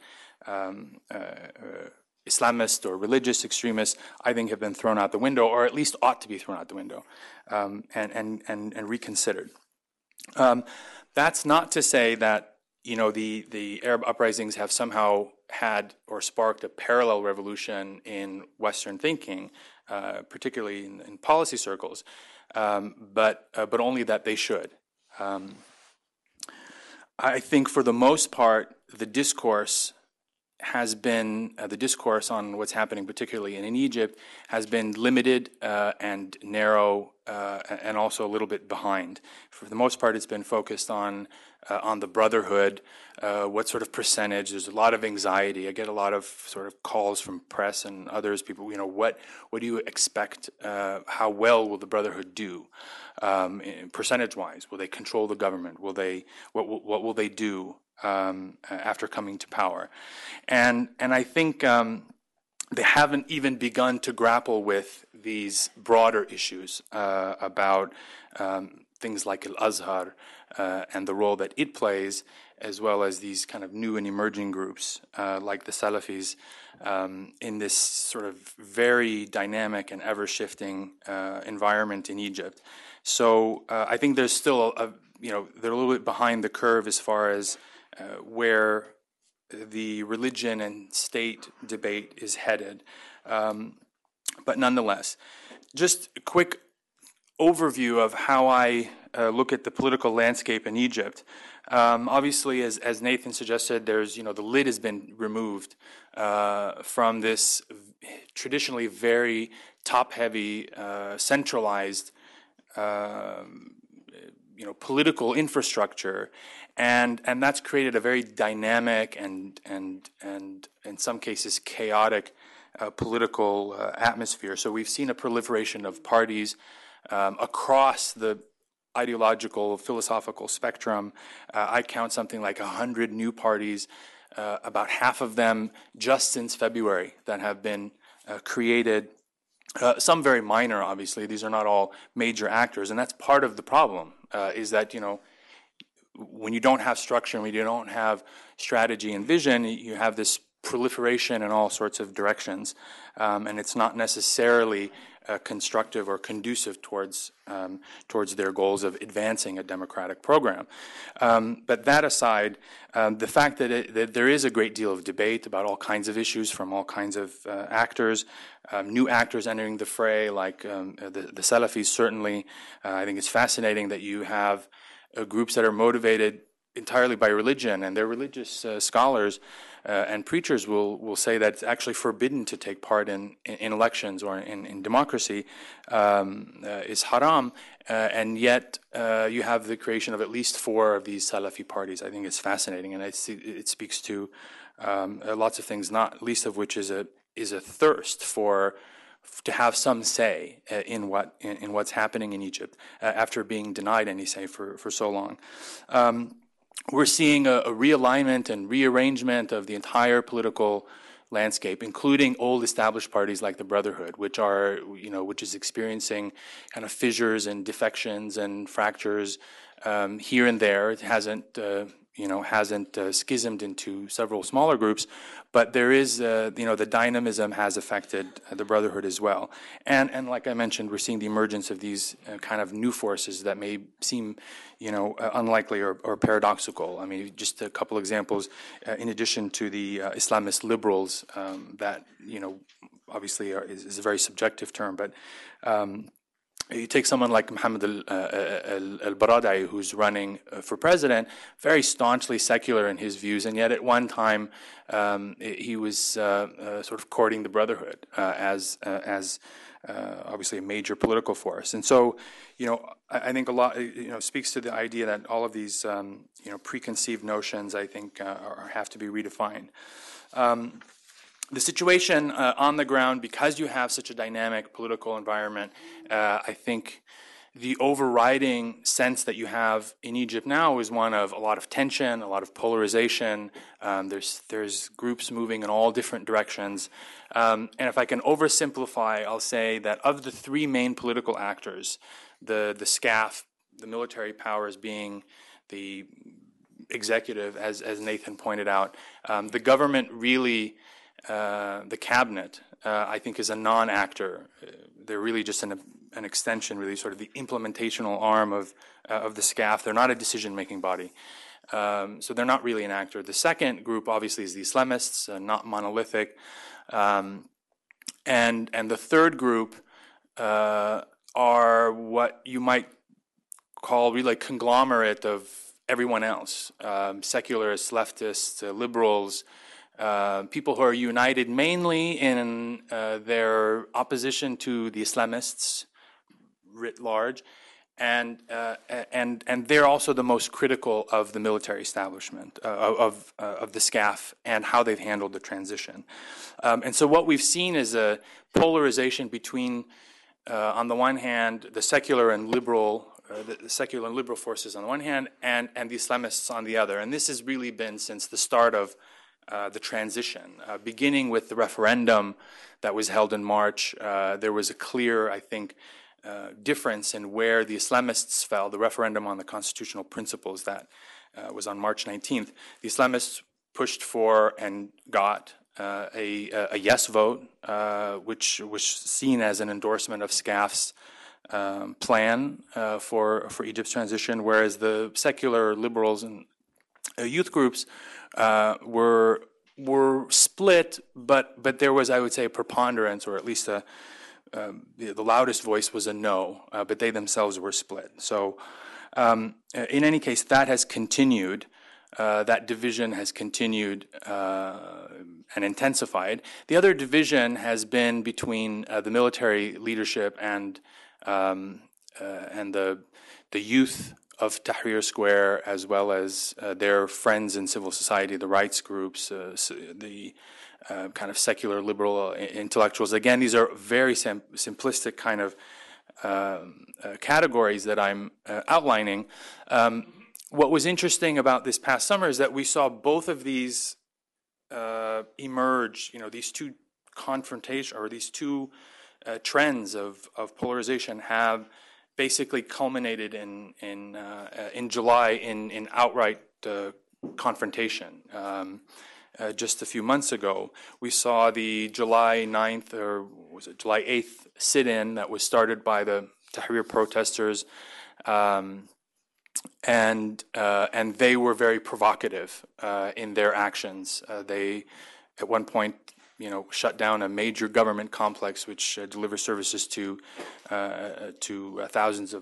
E: Islamist or religious extremists, I think have been thrown out the window, or at least ought to be thrown out the window, and reconsidered. That's not to say that the Arab uprisings have somehow had or sparked a parallel revolution in Western thinking, particularly in policy circles, but only that they should. I think for the most part, the discourse has been, the discourse on what's happening, particularly in Egypt, has been limited and narrow and also a little bit behind. For the most part, it's been focused on the Brotherhood, what sort of percentage. There's a lot of anxiety. I get a lot of sort of calls from press and others, people, what do you expect? How well will the Brotherhood do? Percentage-wise, will they control the government? What will they do after coming to power? And I think they haven't even begun to grapple with these broader issues about things like Al-Azhar and the role that it plays, as well as these kind of new and emerging groups like the Salafis in this sort of very dynamic and ever-shifting environment in Egypt. So I think there's still they're a little bit behind the curve as far as where the religion and state debate is headed. But nonetheless, just a quick overview of how I look at the political landscape in Egypt. Obviously, as Nathan suggested, there's, the lid has been removed from this traditionally very top-heavy, centralized political infrastructure, and that's created a very dynamic and in some cases chaotic political atmosphere. So we've seen a proliferation of parties across the ideological, philosophical spectrum. I count something like 100 new parties, about half of them just since February, that have been created. Some very minor, obviously. These are not all major actors, and that's part of the problem, is that, when you don't have structure and when you don't have strategy and vision, you have this proliferation in all sorts of directions, and it's not necessarily constructive or conducive towards their goals of advancing a democratic program. But that aside, the fact that there is a great deal of debate about all kinds of issues from all kinds of actors, new actors entering the fray, like the Salafis, certainly. I think it's fascinating that you have groups that are motivated entirely by religion, and their religious scholars and preachers will say that it's actually forbidden to take part in elections or in democracy, is haram, and yet you have the creation of at least 4 of these Salafi parties. I think it's fascinating, and it speaks to lots of things, not least of which is a thirst to have some say in what's happening in Egypt after being denied any say for so long. We're seeing a realignment and rearrangement of the entire political landscape, including old established parties like the Brotherhood, which is experiencing kind of fissures and defections and fractures here and there. It hasn't schismed into several smaller groups, but there is, the dynamism has affected the Brotherhood as well. And like I mentioned, we're seeing the emergence of these kind of new forces that may seem, unlikely or paradoxical. I mean, just a couple examples, in addition to the Islamist liberals that, obviously is a very subjective term, but you take someone like Mohammed al-Baradei, who's running for president, very staunchly secular in his views, and yet at one time he was sort of courting the Brotherhood as obviously a major political force. And so, I think a lot, speaks to the idea that all of these, preconceived notions, I think, have to be redefined. The situation on the ground, because you have such a dynamic political environment, I think the overriding sense that you have in Egypt now is one of a lot of tension, a lot of polarization. There's groups moving in all different directions. And if I can oversimplify, I'll say that of the three main political actors, the SCAF, the military powers being the executive, as Nathan pointed out, the government really, the cabinet, I think, is a non-actor. They're really just an extension, really sort of the implementational arm of the SCAF. They're not a decision-making body. So they're not really an actor. The second group, obviously, is the Islamists, not monolithic. And the third group are what you might call really a conglomerate of everyone else, secularists, leftists, liberals, people who are united mainly in their opposition to the Islamists writ large, and they're also the most critical of the military establishment of the SCAF and how they've handled the transition. And so what we've seen is a polarization between, on the one hand, the secular and liberal. The secular and liberal forces on the one hand, and the Islamists on the other. And this has really been since the start of the transition, beginning with the referendum that was held in March. There was a clear, I think, difference in where the Islamists fell. The referendum on the constitutional principles that was on March 19th. The Islamists pushed for and got a yes vote, which was seen as an endorsement of SCAF's plan for Egypt's transition, whereas the secular liberals and youth groups were split, but there was, I would say, a preponderance, or at least the loudest voice was a no, but they themselves were split. So in any case, that has continued. That division has continued and intensified. The other division has been between the military leadership and the youth of Tahrir Square, as well as their friends in civil society, the rights groups, the kind of secular liberal intellectuals. Again, these are very simplistic kind of categories that I'm outlining. What was interesting about this past summer is that we saw both of these emerge. These two confrontation, or these two trends of polarization have basically culminated in July in outright confrontation. Just a few months ago, we saw the July 9th, or was it July 8th sit-in that was started by the Tahrir protesters, and they were very provocative in their actions. They, at one point, shut down a major government complex which delivers services to thousands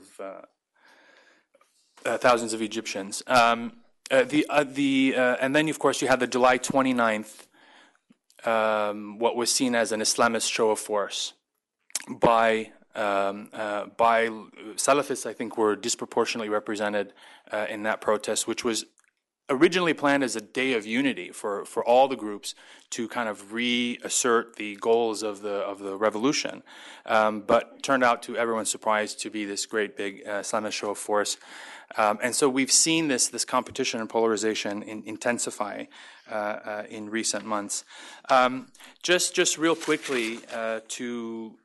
E: of Egyptians. And then, of course, you had the July 29th, what was seen as an Islamist show of force by Salafists. I think were disproportionately represented in that protest, which was originally planned as a day of unity for all the groups to kind of reassert the goals of the revolution, but turned out, to everyone's surprise, to be this great big Islamist show of force. And so we've seen this competition and polarization intensify in recent months. Just real quickly to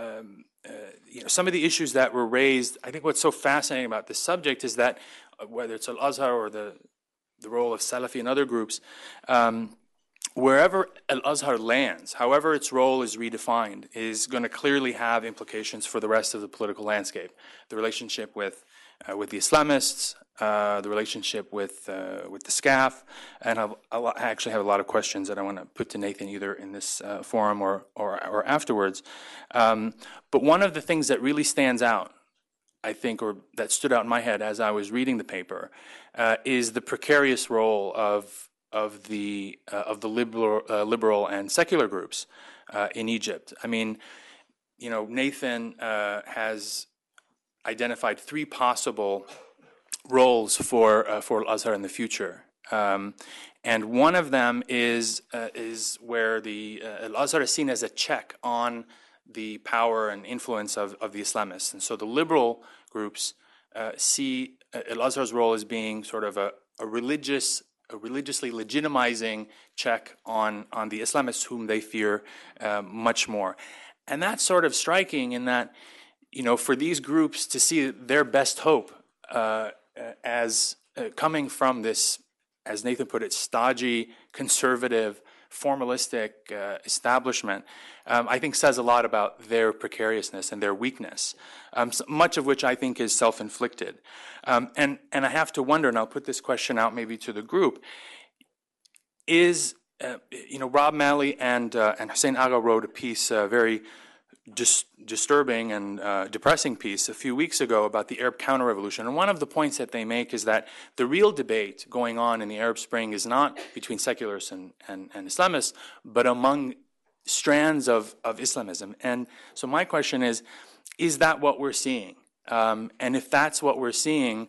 E: some of the issues that were raised. I think what's so fascinating about this subject is that whether it's Al-Azhar or the role of Salafi and other groups, wherever Al-Azhar lands, however its role is redefined, is going to clearly have implications for the rest of the political landscape. The relationship with the Islamists, the relationship with the SCAF, and I actually have a lot of questions that I want to put to Nathan either in this forum or afterwards. But one of the things that really stands out, I think, or that stood out in my head as I was reading the paper, is the precarious role of the liberal and secular groups in Egypt. I mean, Nathan has identified 3 possible roles for Al-Azhar in the future, and one of them is where the Al-Azhar is seen as a check on the power and influence of the Islamists. And so the liberal groups see Al-Azhar's role as being sort of a religiously legitimizing check on the Islamists, whom they fear much more. And that's sort of striking in that, for these groups to see their best hope as coming from this, as Nathan put it, stodgy, conservative, formalistic establishment, I think says a lot about their precariousness and their weakness, so much of which I think is self-inflicted. And I have to wonder, and I'll put this question out maybe to the group, is, Rob Malley and Hussein Agha wrote a piece, very disturbing and depressing piece a few weeks ago about the Arab counter-revolution. And one of the points that they make is that the real debate going on in the Arab Spring is not between secularists and Islamists, but among strands of Islamism. And so my question is that what we're seeing? And if that's what we're seeing,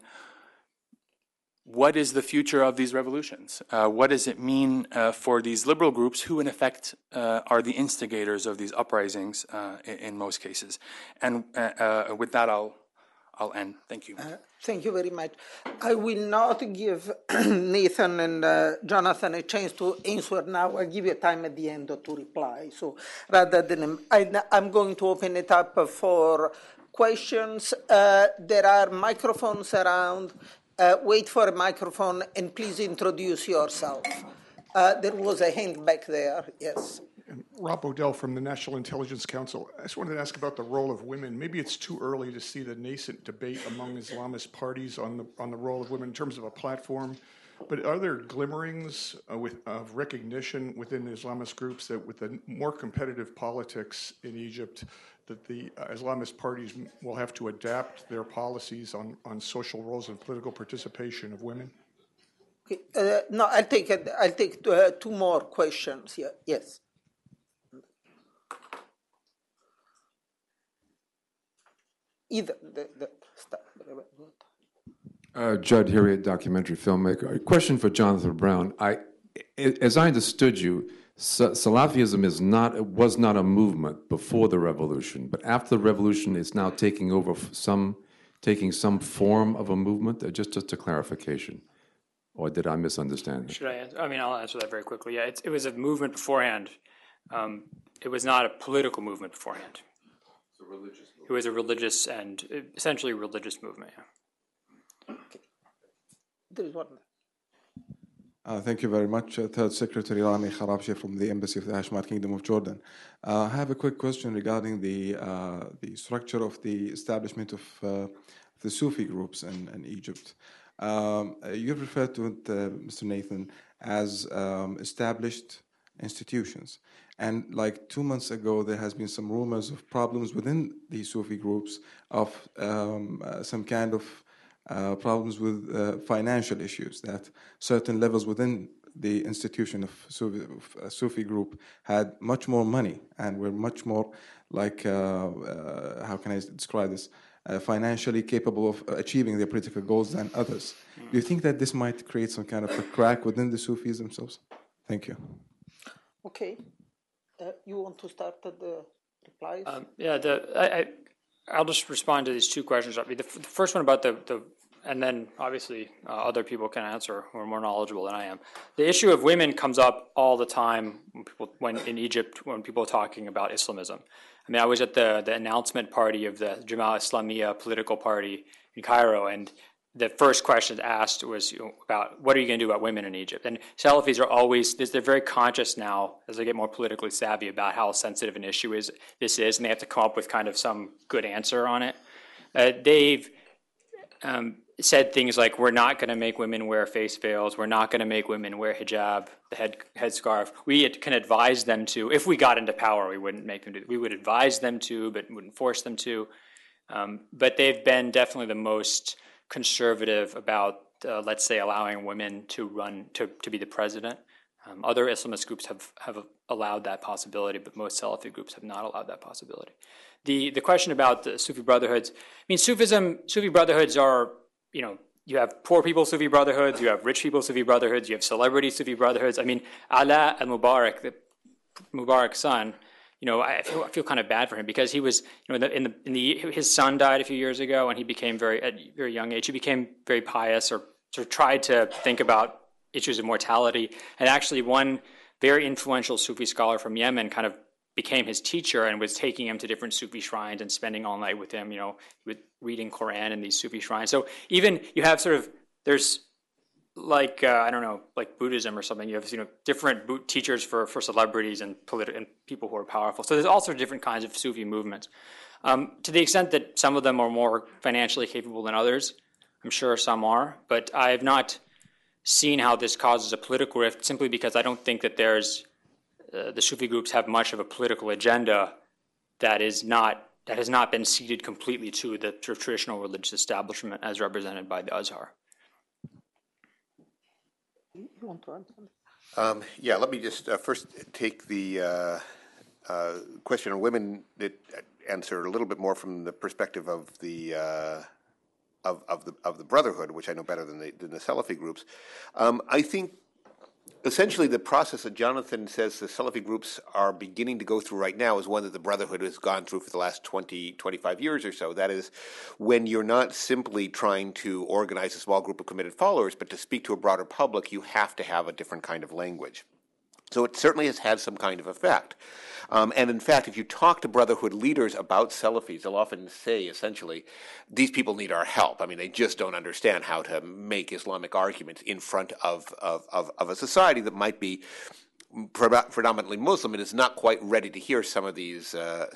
E: what is the future of these revolutions? What does it mean for these liberal groups who, in effect, are the instigators of these uprisings in most cases? And with that, I'll end. Thank you.
B: Thank you very much. I will not give Nathan and Jonathan a chance to answer now. I'll give you time at the end to reply. So rather than, I'm going to open it up for questions. There are microphones around. Wait for a microphone and please introduce yourself. There was a hand back there, yes.
F: Rob Odell from the National Intelligence Council. I just wanted to ask about the role of women. Maybe it's too early to see the nascent debate among Islamist parties on the role of women in terms of a platform, but are there glimmerings of recognition within the Islamist groups that with the more competitive politics in Egypt, that the Islamist parties will have to adapt their policies on social roles and political participation of women?
B: Okay. No, I'll take 2 more questions here. Yes. Either
G: Judd Harriet, documentary filmmaker. A question for Jonathan Brown. As I understood you, Salafism was not a movement before the revolution, but after the revolution, it's now taking some form of a movement. Just a clarification, or did I misunderstand?
D: Should I answer? I mean, I'll answer that very quickly. Yeah, it was a movement beforehand. It was not a political movement beforehand. It's a religious movement. It was a religious and essentially religious movement. Yeah.
B: Okay. There is one.
H: Thank you very much. Third Secretary Rami Kharabshi from the Embassy of the Hashemite Kingdom of Jordan. I have a quick question regarding the structure of the establishment of the Sufi groups in Egypt. You referred to it, Mr. Nathan, as established institutions. And like 2 months ago, there has been some rumors of problems within the Sufi groups of some kind of problems with financial issues, that certain levels within the institution of Sufi group had much more money and were much more like, how can I describe this, financially capable of achieving their political goals than others. Do you think that this might create some kind of a crack within the Sufis themselves? Thank you.
B: Okay. You want to start the replies?
D: I'll just respond to these two questions. The first one about the and then obviously other people can answer who are more knowledgeable than I am. The issue of women comes up all the time when in Egypt when people are talking about Islamism. I mean, I was at the announcement party of the Jamaat Islamiyah political party in Cairo, and the first question asked was about what are you going to do about women in Egypt? And Salafis are always, they're very conscious now as they get more politically savvy about how sensitive an issue this is, and they have to come up with kind of some good answer on it. They've said things like, we're not going to make women wear face veils, we're not going to make women wear hijab, the headscarf. We can advise them to, if we got into power, we wouldn't make them do it. We would advise them to, but wouldn't force them to. But they've been definitely the most conservative about, let's say, allowing women to run, to be the president. Other Islamist groups have allowed that possibility, but most Salafi groups have not allowed that possibility. The question about the Sufi brotherhoods, I mean, Sufi brotherhoods are, you have poor people Sufi brotherhoods, you have rich people Sufi brotherhoods, you have celebrity Sufi brotherhoods. I mean, Ala al-Mubarak, the Mubarak's son, I feel kind of bad for him because he was, his son died a few years ago, and he became at a very young age, he became very pious, or sort of tried to think about issues of mortality. And actually, one very influential Sufi scholar from Yemen kind of became his teacher and was taking him to different Sufi shrines and spending all night with him, with reading Quran in these Sufi shrines. So even you have there's like, like Buddhism or something, you have, different teachers for celebrities and people who are powerful. So there's all sorts of different kinds of Sufi movements. To the extent that some of them are more financially capable than others, I'm sure some are, but I have not seen how this causes a political rift simply because I don't think that the Sufi groups have much of a political agenda that has not been ceded completely to the traditional religious establishment as represented by the Azhar.
B: You want to answer?
C: Let me just first take the question on women, answer a little bit more from the perspective of the Brotherhood, which I know better than the Salafi groups. I think essentially the process that Jonathan says the Salafi groups are beginning to go through right now is one that the Brotherhood has gone through for the last 20, 25 years or so. That is, when you're not simply trying to organize a small group of committed followers, but to speak to a broader public, you have to have a different kind of language. So it certainly has had some kind of effect. And in fact, if you talk to Brotherhood leaders about Salafis, they'll often say, essentially, these people need our help. I mean, they just don't understand how to make Islamic arguments in front of a society that might be predominantly Muslim and is not quite ready to hear some of these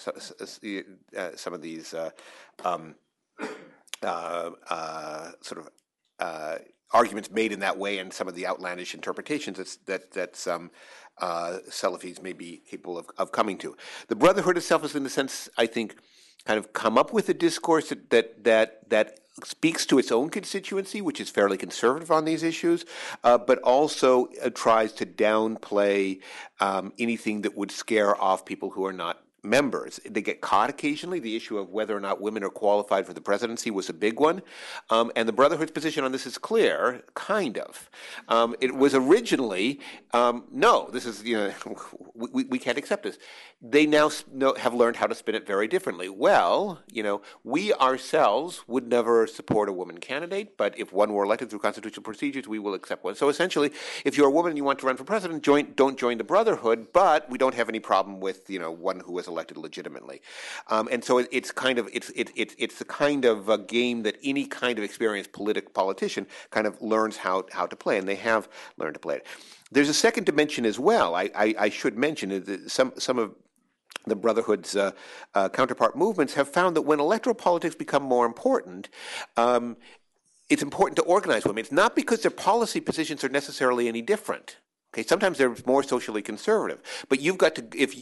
C: arguments made in that way, and some of the outlandish interpretations that some Salafis may be capable of coming to. The Brotherhood itself is, in a sense, I think, kind of come up with a discourse that speaks to its own constituency, which is fairly conservative on these issues, but also tries to downplay anything that would scare off people who are not members. They get caught occasionally. The issue of whether or not women are qualified for the presidency was a big one. And the Brotherhood's position on this is clear, kind of. It was originally, no, this is, we can't accept this. They now have learned how to spin it very differently. Well, we ourselves would never support a woman candidate, but if one were elected through constitutional procedures, we will accept one. So essentially, if you're a woman and you want to run for president, don't join the Brotherhood, but we don't have any problem with, one who was elected legitimately. And so it's the kind of a game that any kind of experienced politician kind of learns how to play, and they have learned to play it. There's a second dimension as well. I should mention that some of the Brotherhood's counterpart movements have found that when electoral politics become more important, it's important to organize women. It's not because their policy positions are necessarily any different. Okay, sometimes they're more socially conservative, but you've got to if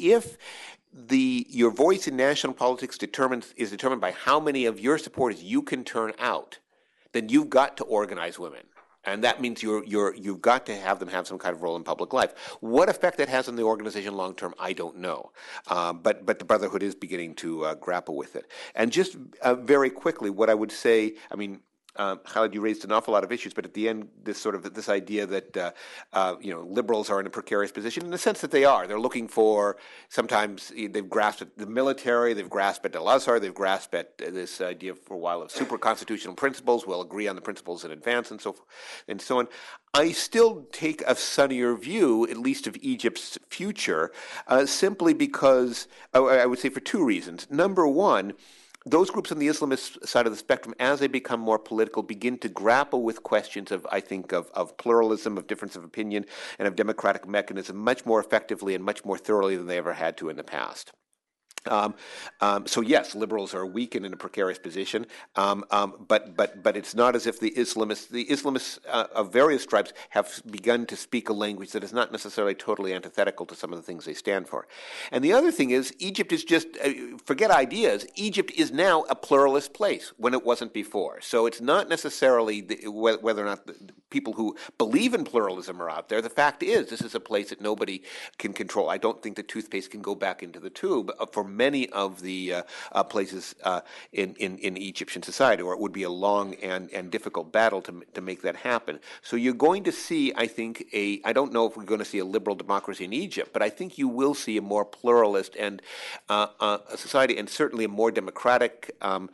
C: your voice in national politics is determined by how many of your supporters you can turn out, then you've got to organize women. And that means you've got to have them have some kind of role in public life. What effect that has on the organization long term, I don't know. But the Brotherhood is beginning to grapple with it. And just very quickly, what I would say, I mean, Khaled, you raised an awful lot of issues, but at the end, this idea that liberals are in a precarious position, in the sense that they are. They're looking for, sometimes they've grasped at the military, they've grasped at Al-Azhar, they've grasped at this idea for a while of super constitutional principles. We'll agree on the principles in advance and so on. I still take a sunnier view, at least of Egypt's future, simply because, I would say for two reasons. Number one, those groups on the Islamist side of the spectrum, as they become more political, begin to grapple with questions of pluralism, of difference of opinion, and of democratic mechanism much more effectively and much more thoroughly than they ever had to in the past. So yes, liberals are weak and in a precarious position, but it's not as if the Islamists of various stripes have begun to speak a language that is not necessarily totally antithetical to some of the things they stand for. And the other thing is, Egypt is just, forget ideas, Egypt is now a pluralist place when it wasn't before. So it's not necessarily whether or not the people who believe in pluralism are out there. The fact is, this is a place that nobody can control. I don't think the toothpaste can go back into the tube for many of the places in Egyptian society, or it would be a long and difficult battle to make that happen. So you're going to see, I think, I don't know if we're going to see a liberal democracy in Egypt, but I think you will see a more pluralist and a society, and certainly a more democratic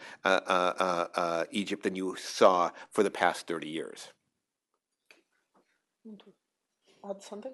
C: Egypt than you saw for the past 30 years.
B: Add something?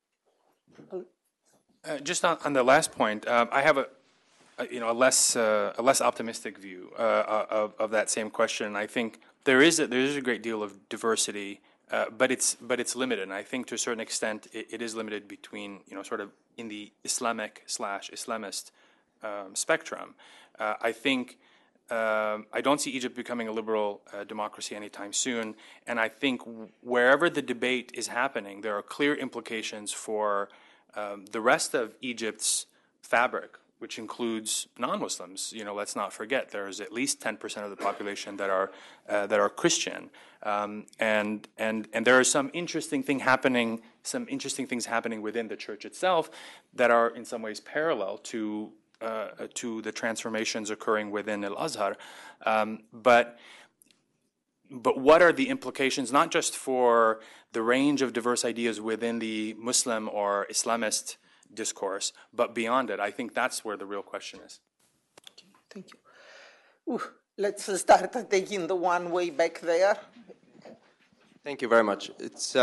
E: Just on the last point, I have a less optimistic view of that same question. I think there is a great deal of diversity, but it's limited. And I think to a certain extent it is limited between sort of in the Islamic/Islamist spectrum. I think I don't see Egypt becoming a liberal democracy anytime soon. And I think wherever the debate is happening, there are clear implications for the rest of Egypt's fabric, which includes non-Muslims. Let's not forget there's at least 10% of the population that are Christian, and there are some interesting things happening within the church itself that are in some ways parallel to the transformations occurring within Al-Azhar. But what are the implications, not just for the range of diverse ideas within the Muslim or Islamist discourse, but beyond it? I think that's where the real question is.
B: Okay, thank you. Let's start taking the one way back there.
I: Thank you very much. It's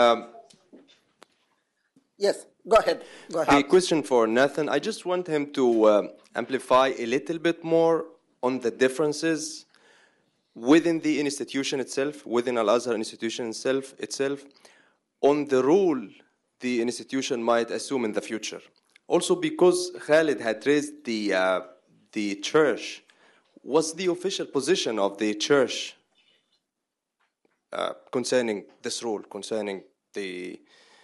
B: yes, go ahead.
I: a question for Nathan. I just want him to amplify a little bit more on the differences within the institution itself, within Al-Azhar institution itself, on the role the institution might assume in the future. Also, because Khaled had raised the church, what's the official position of the church concerning this role, concerning the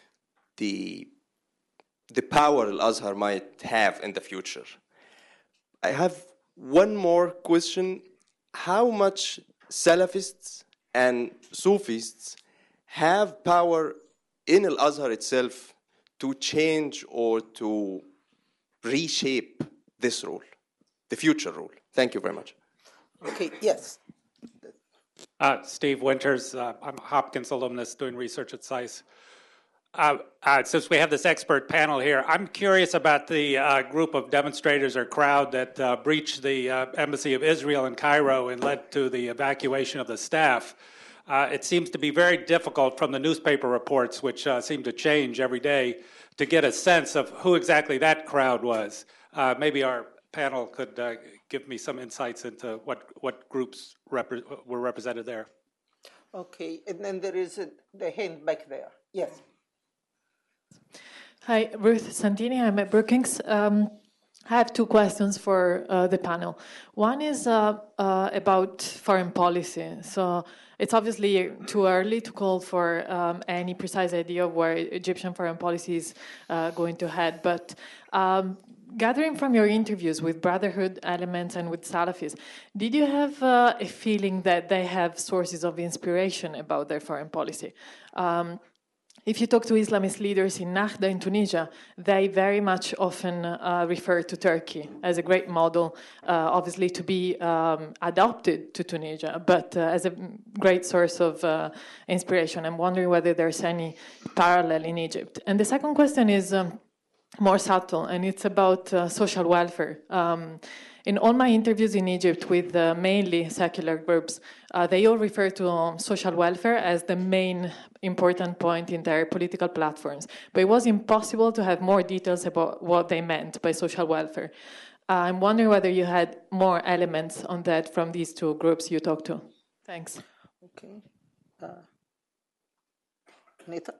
I: power Al-Azhar might have in the future? I have one more question. How much Salafists and Sufists have power in Al-Azhar itself to change or to reshape this role, the future role? Thank you very much.
B: Okay, yes.
J: Steve Winters, I'm a Hopkins alumnus doing research at SAIS. Since we have this expert panel here, I'm curious about the group of demonstrators or crowd that breached the Embassy of Israel in Cairo and led to the evacuation of the staff. It seems to be very difficult from the newspaper reports, which seem to change every day, to get a sense of who exactly that crowd was. Maybe our panel could give me some insights into what groups were represented there.
B: Okay, and then there is the hand back there. Yes.
K: Hi, Ruth Santini. I'm at Brookings. I have two questions for the panel. One is about foreign policy. So it's obviously too early to call for any precise idea of where Egyptian foreign policy is going to head. But gathering from your interviews with Brotherhood elements and with Salafis, did you have a feeling that they have sources of inspiration about their foreign policy? If you talk to Islamist leaders in Nahda in Tunisia, they very much often refer to Turkey as a great model, obviously to be adopted to Tunisia, but as a great source of inspiration. I'm wondering whether there's any parallel in Egypt. And the second question is more subtle, and it's about social welfare. In all my interviews in Egypt with mainly secular groups, they all refer to social welfare as the main important point in their political platforms. But it was impossible to have more details about what they meant by social welfare. I'm wondering whether you had more elements on that from these two groups you talked to. Thanks.
B: Okay. Nathan?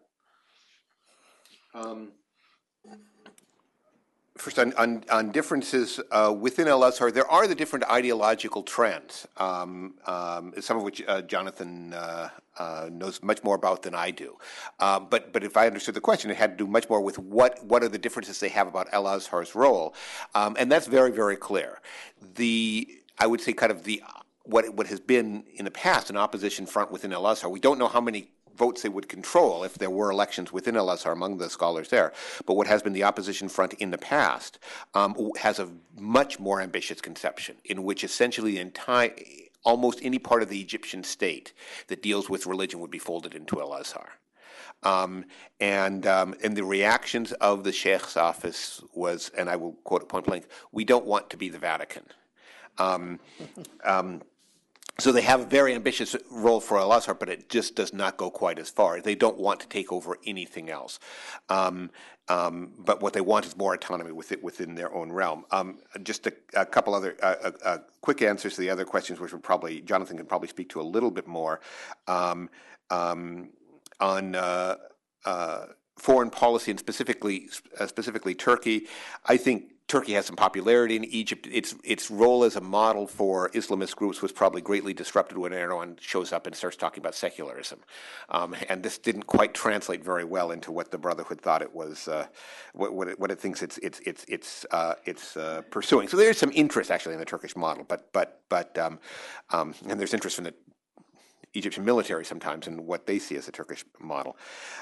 C: First, on differences within Al-Azhar, there are the different ideological trends, some of which Jonathan knows much more about than I do. But if I understood the question, it had to do much more with what are the differences they have about Al-Azhar's role, and that's very, very clear. I would say kind of what has been in the past an opposition front within Al-Azhar. We don't know how many votes they would control if there were elections within Al-Azhar among the scholars there. But what has been the opposition front in the past has a much more ambitious conception in which essentially almost any part of the Egyptian state that deals with religion would be folded into Al-Azhar. And the reactions of the Sheikh's office was, and I will quote it point blank, "We don't want to be the Vatican." So they have a very ambitious role for Al-Azhar, but it just does not go quite as far. They don't want to take over anything else. But what they want is more autonomy within their own realm. Just a couple other quick answers to the other questions, which Jonathan can probably speak to a little bit more. On foreign policy and specifically Turkey, I think Turkey has some popularity in Egypt. Its role as a model for Islamist groups was probably greatly disrupted when Erdogan shows up and starts talking about secularism, and this didn't quite translate very well into what the Brotherhood thought it was, what it thinks it's pursuing. So there's some interest actually in the Turkish model, but and there's interest in the Egyptian military sometimes in what they see as a Turkish model,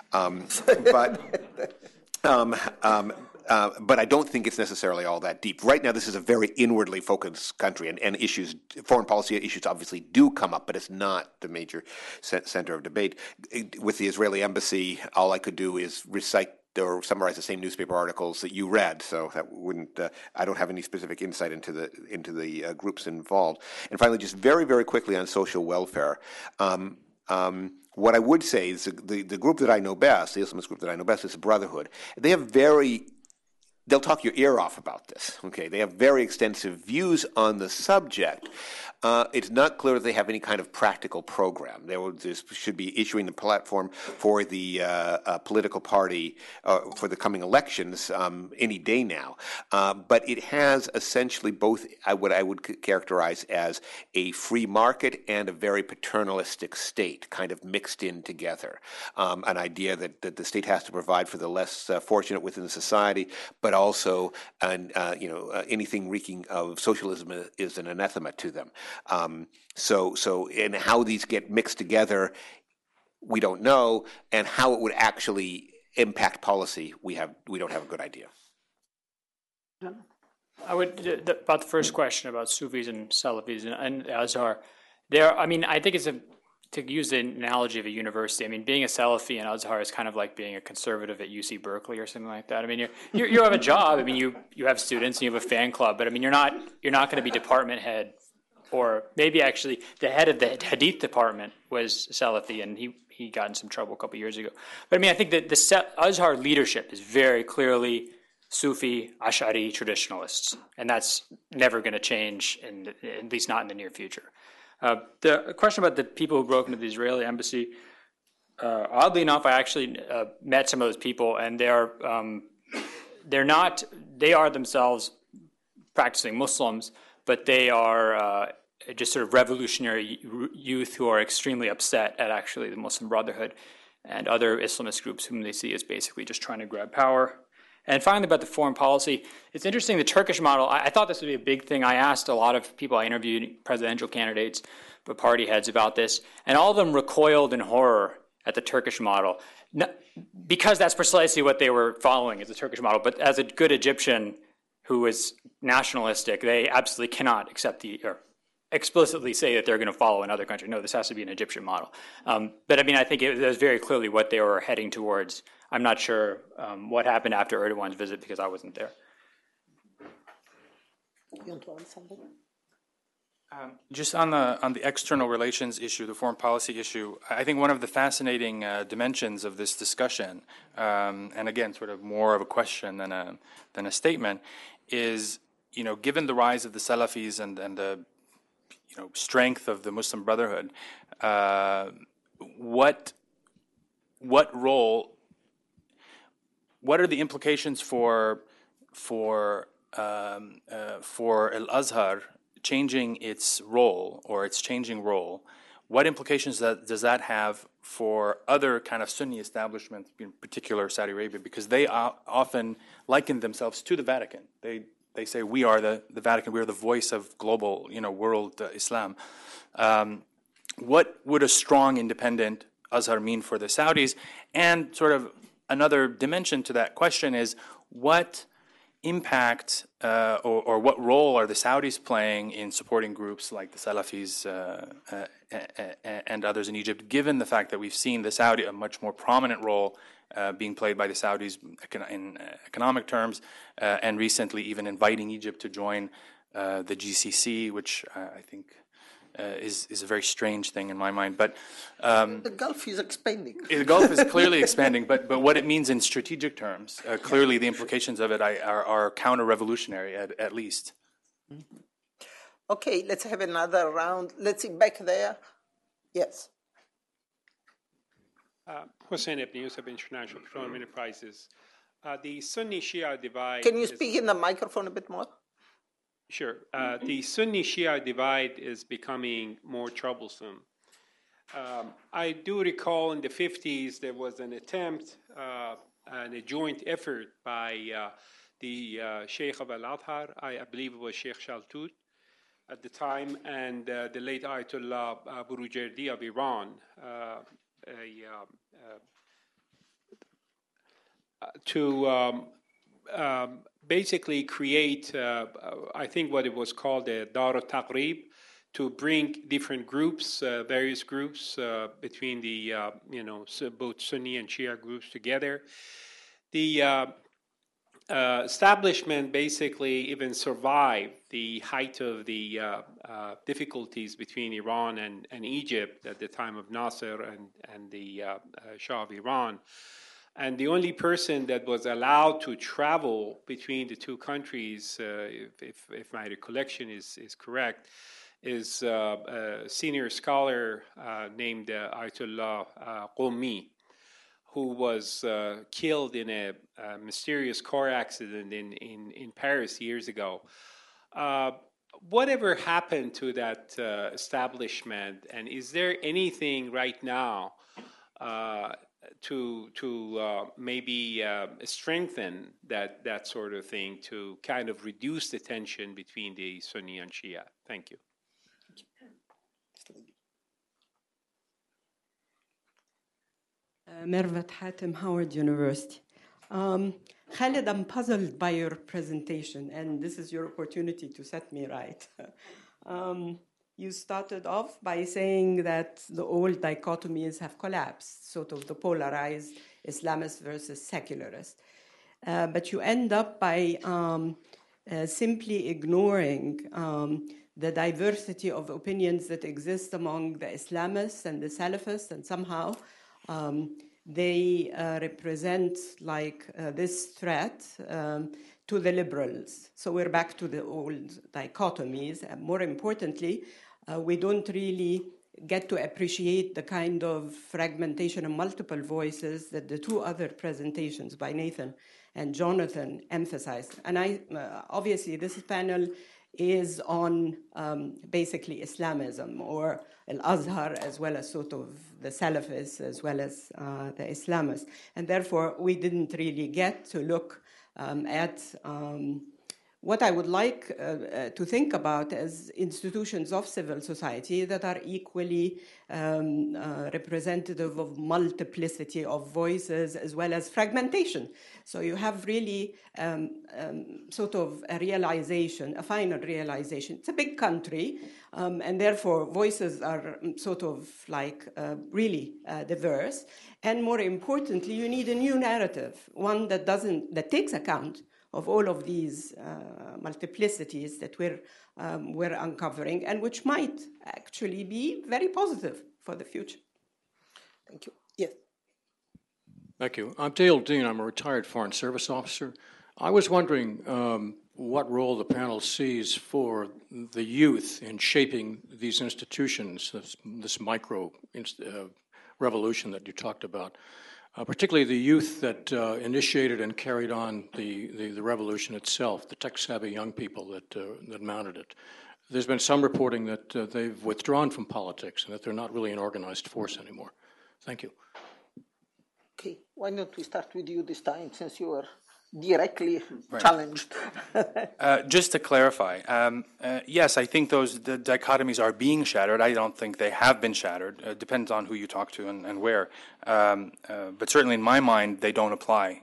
C: but I don't think it's necessarily all that deep. Right now, this is a very inwardly focused country, and foreign policy issues obviously do come up, but it's not the major center of debate. With the Israeli embassy, all I could do is recite or summarize the same newspaper articles that you read, so that wouldn't. I don't have any specific insight into the groups involved. And finally, just very, very quickly on social welfare. What I would say is the group that I know best, the Islamist group that I know best, is the Brotherhood. They'll talk your ear off about this. Okay, they have very extensive views on the subject. It's not clear that they have any kind of practical program. They should be issuing the platform for the political party for the coming elections any day now. But it has essentially both what I would characterize as a free market and a very paternalistic state, kind of mixed in together. An idea that the state has to provide for the less fortunate within the society, but also anything reeking of socialism is an anathema to them. So and how these get mixed together, we don't know, and how it would actually impact policy, we don't have a good idea.
D: I would about the first question about Sufis and Salafis and Azhar. I think it's to use the analogy of a university. I mean, being a Salafi in Azhar is kind of like being a conservative at UC Berkeley or something like that. I mean, you have a job. I mean, you have students and you have a fan club, but I mean, you're not going to be department head. Or maybe actually the head of the Hadith department was Salafi, and he got in some trouble a couple years ago. But I mean, I think that the Azhar leadership is very clearly Sufi, Ash'ari traditionalists, and that's never going to change, at least not in the near future. The question about the people who broke into the Israeli embassy, oddly enough, I actually met some of those people, and they are themselves practicing Muslims, but they are just sort of revolutionary youth who are extremely upset at actually the Muslim Brotherhood and other Islamist groups whom they see as basically just trying to grab power. And finally, about the foreign policy, it's interesting, the Turkish model, I thought this would be a big thing. I asked a lot of people, I interviewed presidential candidates, but party heads about this, and all of them recoiled in horror at the Turkish model. Because that's precisely what they were following, is the Turkish model. But as a good Egyptian who is nationalistic, they absolutely cannot accept or explicitly say that they're going to follow another country. No, this has to be an Egyptian model. But I mean, I think it was very clearly what they were heading towards. I'm not sure what happened after Erdogan's visit because I wasn't there.
B: You want to add something?
E: Just on the external relations issue, the foreign policy issue, I think one of the fascinating dimensions of this discussion, and again, sort of more of a question than a statement, is, you know, given the rise of the Salafis and the, you know, strength of the Muslim Brotherhood, what role, what are the implications for Al-Azhar changing its role or its changing role? What implications does that have for other kind of Sunni establishments, in particular Saudi Arabia, because they often liken themselves to the Vatican. They say we are the Vatican, we are the voice of global, you know, world Islam. What would a strong, independent Azhar mean for the Saudis? And sort of another dimension to that question is, what impact or what role are the Saudis playing in supporting groups like the Salafis and others in Egypt, given the fact that we've seen the Saudi, a much more prominent role being played by the Saudis in economic terms, and recently even inviting Egypt to join the GCC, which I think is a very strange thing in my mind. But
B: the Gulf is expanding.
E: The Gulf is clearly expanding, but what it means in strategic terms, clearly the implications of it are counter-revolutionary at least.
B: Mm-hmm. Okay, let's have another round. Let's see, back there. Yes.
L: Hussein Ibn Yusuf, International Petroleum Enterprises. The Sunni-Shia divide...
B: Can you speak in the microphone a bit more?
L: Sure. The Sunni-Shia divide is becoming more troublesome. I do recall in the 50s there was an attempt and a joint effort by the Sheikh of Al-Azhar, I believe it was Sheikh Shaltut at the time, and the late Ayatollah Burujerdi of Iran, to basically create, I think what it was called a Dar al-Taqrib, to bring different groups, various groups between the, both Sunni and Shia groups together. The establishment basically even survived the height of the difficulties between Iran and Egypt at the time of Nasser and the Shah of Iran. And the only person that was allowed to travel between the two countries, if my recollection is correct, is a senior scholar named Ayatollah Qumi, who was killed in a mysterious car accident in Paris years ago. Whatever happened to that establishment, and is there anything right now to maybe strengthen that sort of thing, to kind of reduce the tension between the Sunni and Shia? Thank you.
M: Mervat Hatem, Howard University. Khaled, I'm puzzled by your presentation, and this is your opportunity to set me right. You started off by saying that the old dichotomies have collapsed, sort of the polarized Islamist versus secularist. But you end up by simply ignoring the diversity of opinions that exist among the Islamists and the Salafists, and somehow they represent like this threat to the liberals. So we're back to the old dichotomies. And more importantly, we don't really get to appreciate the kind of fragmentation and multiple voices that the two other presentations by Nathan and Jonathan emphasized. And obviously this panel is on basically Islamism, or Al-Azhar, as well as sort of the Salafists, as well as the Islamists. And therefore, we didn't really get to look at what I would like to think about as institutions of civil society that are equally representative of multiplicity of voices as well as fragmentation. So you have really sort of a realization, a final realization. It's a big country, and therefore voices are sort of like really diverse. And more importantly, you need a new narrative, one that takes account of all of these multiplicities that we're uncovering, and which might actually be very positive for the future.
B: Thank you. Yes.
N: Thank you. I'm Dale Dean. I'm a retired Foreign Service officer. I was wondering what role the panel sees for the youth in shaping these institutions, this micro revolution that you talked about. Particularly the youth that initiated and carried on the revolution itself, the tech-savvy young people that mounted it. There's been some reporting that they've withdrawn from politics and that they're not really an organized force anymore. Thank you.
B: Okay, why don't we start with you this time, since you were directly challenged.
E: Just to clarify, yes, I think the dichotomies are being shattered. I don't think they have been shattered. It depends on who you talk to and where. But certainly in my mind, they don't apply,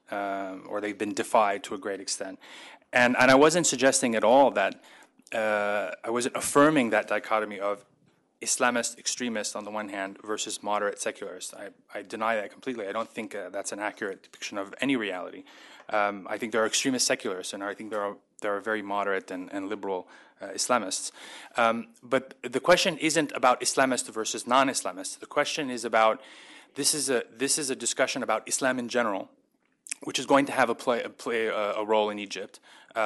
E: or they've been defied to a great extent. And I wasn't suggesting at all that, I wasn't affirming that dichotomy of Islamist extremists on the one hand versus moderate secularists. I deny that completely. I don't think that's an accurate depiction of any reality. I think there are extremist secularists, and I think there are very moderate and liberal Islamists. But the question isn't about Islamist versus non-Islamists. The question is about this is a discussion about Islam in general, which is going to have a role in Egypt.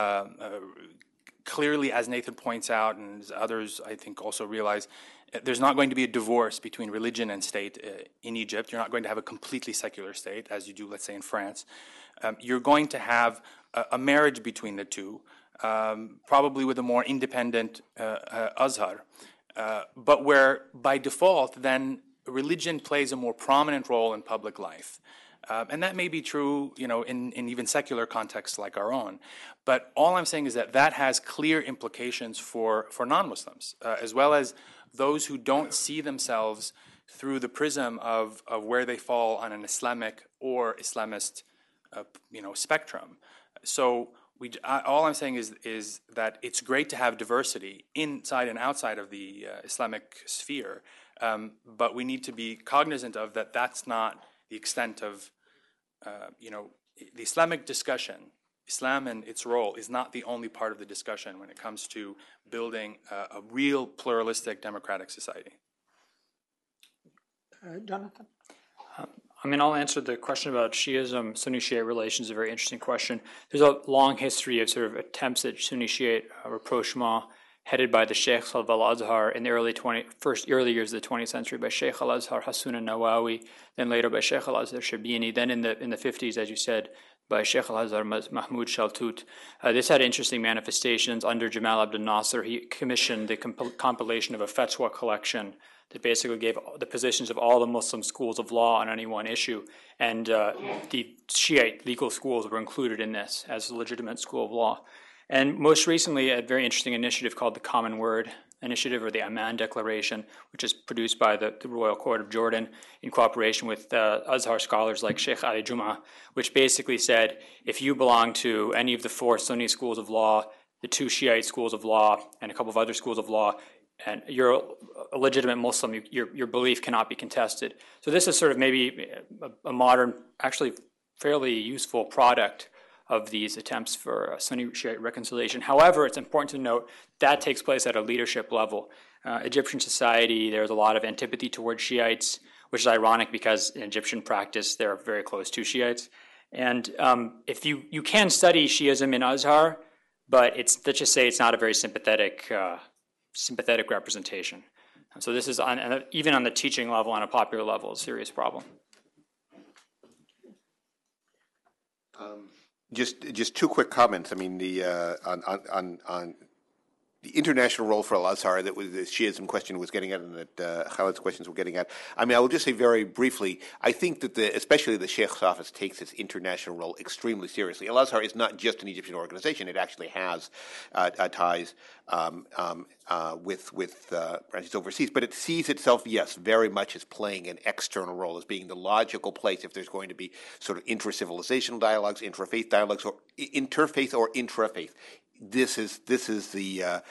E: Clearly, as Nathan points out, and as others I think also realize, there's not going to be a divorce between religion and state in Egypt. You're not going to have a completely secular state, as you do, let's say, in France. You're going to have a marriage between the two, probably with a more independent Azhar, but where, by default, then religion plays a more prominent role in public life. And that may be true, in even secular contexts like our own. But all I'm saying is that has clear implications for non-Muslims, as well as those who don't see themselves through the prism of where they fall on an Islamic or Islamist, spectrum. So all I'm saying is that it's great to have diversity inside and outside of the Islamic sphere, but we need to be cognizant of that. That's not the extent of, the Islamic discussion. Islam and its role is not the only part of the discussion when it comes to building a real pluralistic democratic society.
B: Jonathan?
D: I'll answer the question about Shiism, Sunni-Shiite relations, a very interesting question. There's a long history of sort of attempts at Sunni-Shiite rapprochement headed by the Sheikhs of Al-Azhar in the early years of the 20th century by Sheikh Al-Azhar Hassun al-Nawawi, then later by Sheikh Al-Azhar Shabini, then in the 50s, as you said, by Sheikh Al-Azhar Mahmoud Shaltut. This had interesting manifestations under Jamal Abdel Nasser. He commissioned the compilation of a fatwa collection that basically gave the positions of all the Muslim schools of law on any one issue. And the Shiite legal schools were included in this as a legitimate school of law. And most recently, a very interesting initiative called the Common Word Initiative, or the Amman Declaration, which is produced by the Royal Court of Jordan in cooperation with Azhar scholars like Sheikh Ali Jum'ah, which basically said, if you belong to any of the 4 Sunni schools of law, the 2 Shiite schools of law, and a couple of other schools of law, and you're a legitimate Muslim, your belief cannot be contested. So this is sort of maybe a modern, actually fairly useful product of these attempts for Sunni-Shiite reconciliation. However, it's important to note that takes place at a leadership level. Egyptian society, there's a lot of antipathy towards Shiites, which is ironic because in Egyptian practice, they're very close to Shiites. And if you can study Shiism in Azhar, but let's just say it's not a very sympathetic representation. And so this is, even on the teaching level, on a popular level, a serious problem.
C: Just 2 quick comments. I mean, on the international role for Al-Azhar that was the Shiism question was getting at and that Khalid's questions were getting at. I mean, I will just say very briefly, I think that especially the Sheikh's office takes its international role extremely seriously. Al-Azhar is not just an Egyptian organization. It actually has ties with branches overseas, but it sees itself, yes, very much as playing an external role, as being the logical place if there's going to be sort of intra-civilizational dialogues, intra-faith dialogues, or interfaith or intra-faith. This is the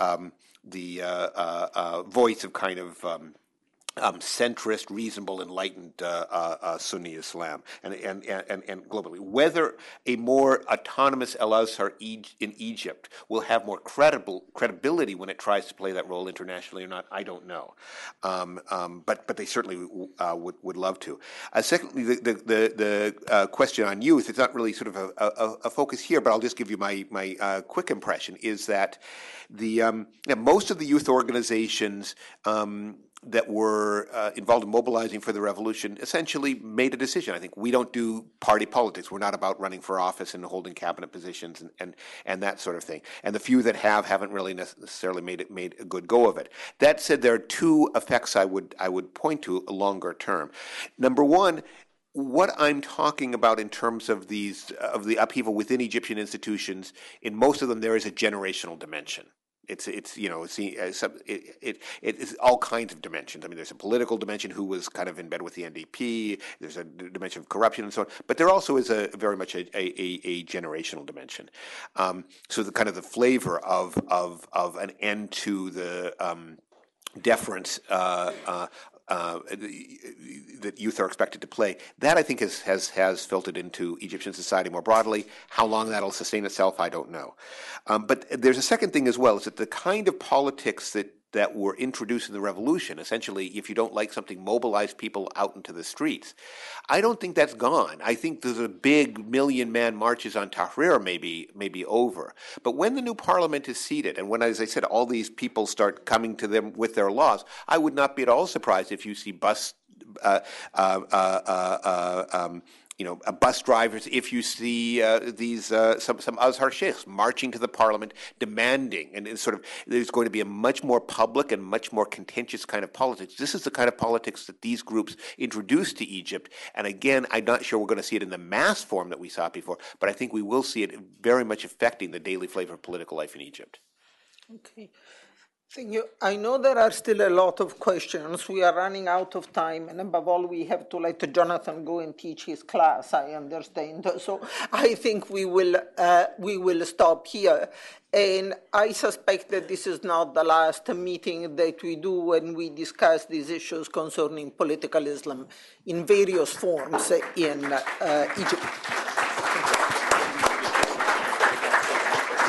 C: voice of kind of centrist, reasonable, enlightened Sunni Islam, and globally. Whether a more autonomous Al-Azhar in Egypt will have more credibility when it tries to play that role internationally or not, I don't know. But they certainly would love to. Secondly, the question on youth, it's not really sort of a focus here, but I'll just give you my quick impression, is that most of the youth organizations that were involved in mobilizing for the revolution essentially made a decision. I think we don't do party politics. We're not about running for office and holding cabinet positions and that sort of thing. And the few that haven't really necessarily made a good go of it. That said, there are two effects I would point to longer term. Number one, what I'm talking about in terms of the upheaval within Egyptian institutions, in most of them there is a generational dimension. It's all kinds of dimensions. I mean, there's a political dimension, who was kind of in bed with the NDP. There's a dimension of corruption and so on. But there also is very much a generational dimension. So the kind of the flavor of an end to the deference that youth are expected to play, that I think has filtered into Egyptian society more broadly. How long that'll sustain itself, I don't know. But there's a second thing as well, is that the kind of politics that were introduced in the revolution, essentially, if you don't like something, mobilize people out into the streets. I don't think that's gone. I think there's a big million-man marches on Tahrir may be over. But when the new parliament is seated, and when, as I said, all these people start coming to them with their laws, I would not be at all surprised if you see bus drivers, if you see some Azhar sheikhs marching to the parliament, demanding, and it's sort of, there's going to be a much more public and much more contentious kind of politics. This is the kind of politics that these groups introduced to Egypt, and again, I'm not sure we're going to see it in the mass form that we saw it before, but I think we will see it very much affecting the daily flavor of political life in Egypt.
B: Okay. Thank you. I know there are still a lot of questions. We are running out of time, and above all, we have to let Jonathan go and teach his class, I understand. So I think we will stop here. And I suspect that this is not the last meeting that we do when we discuss these issues concerning political Islam in various forms in Egypt.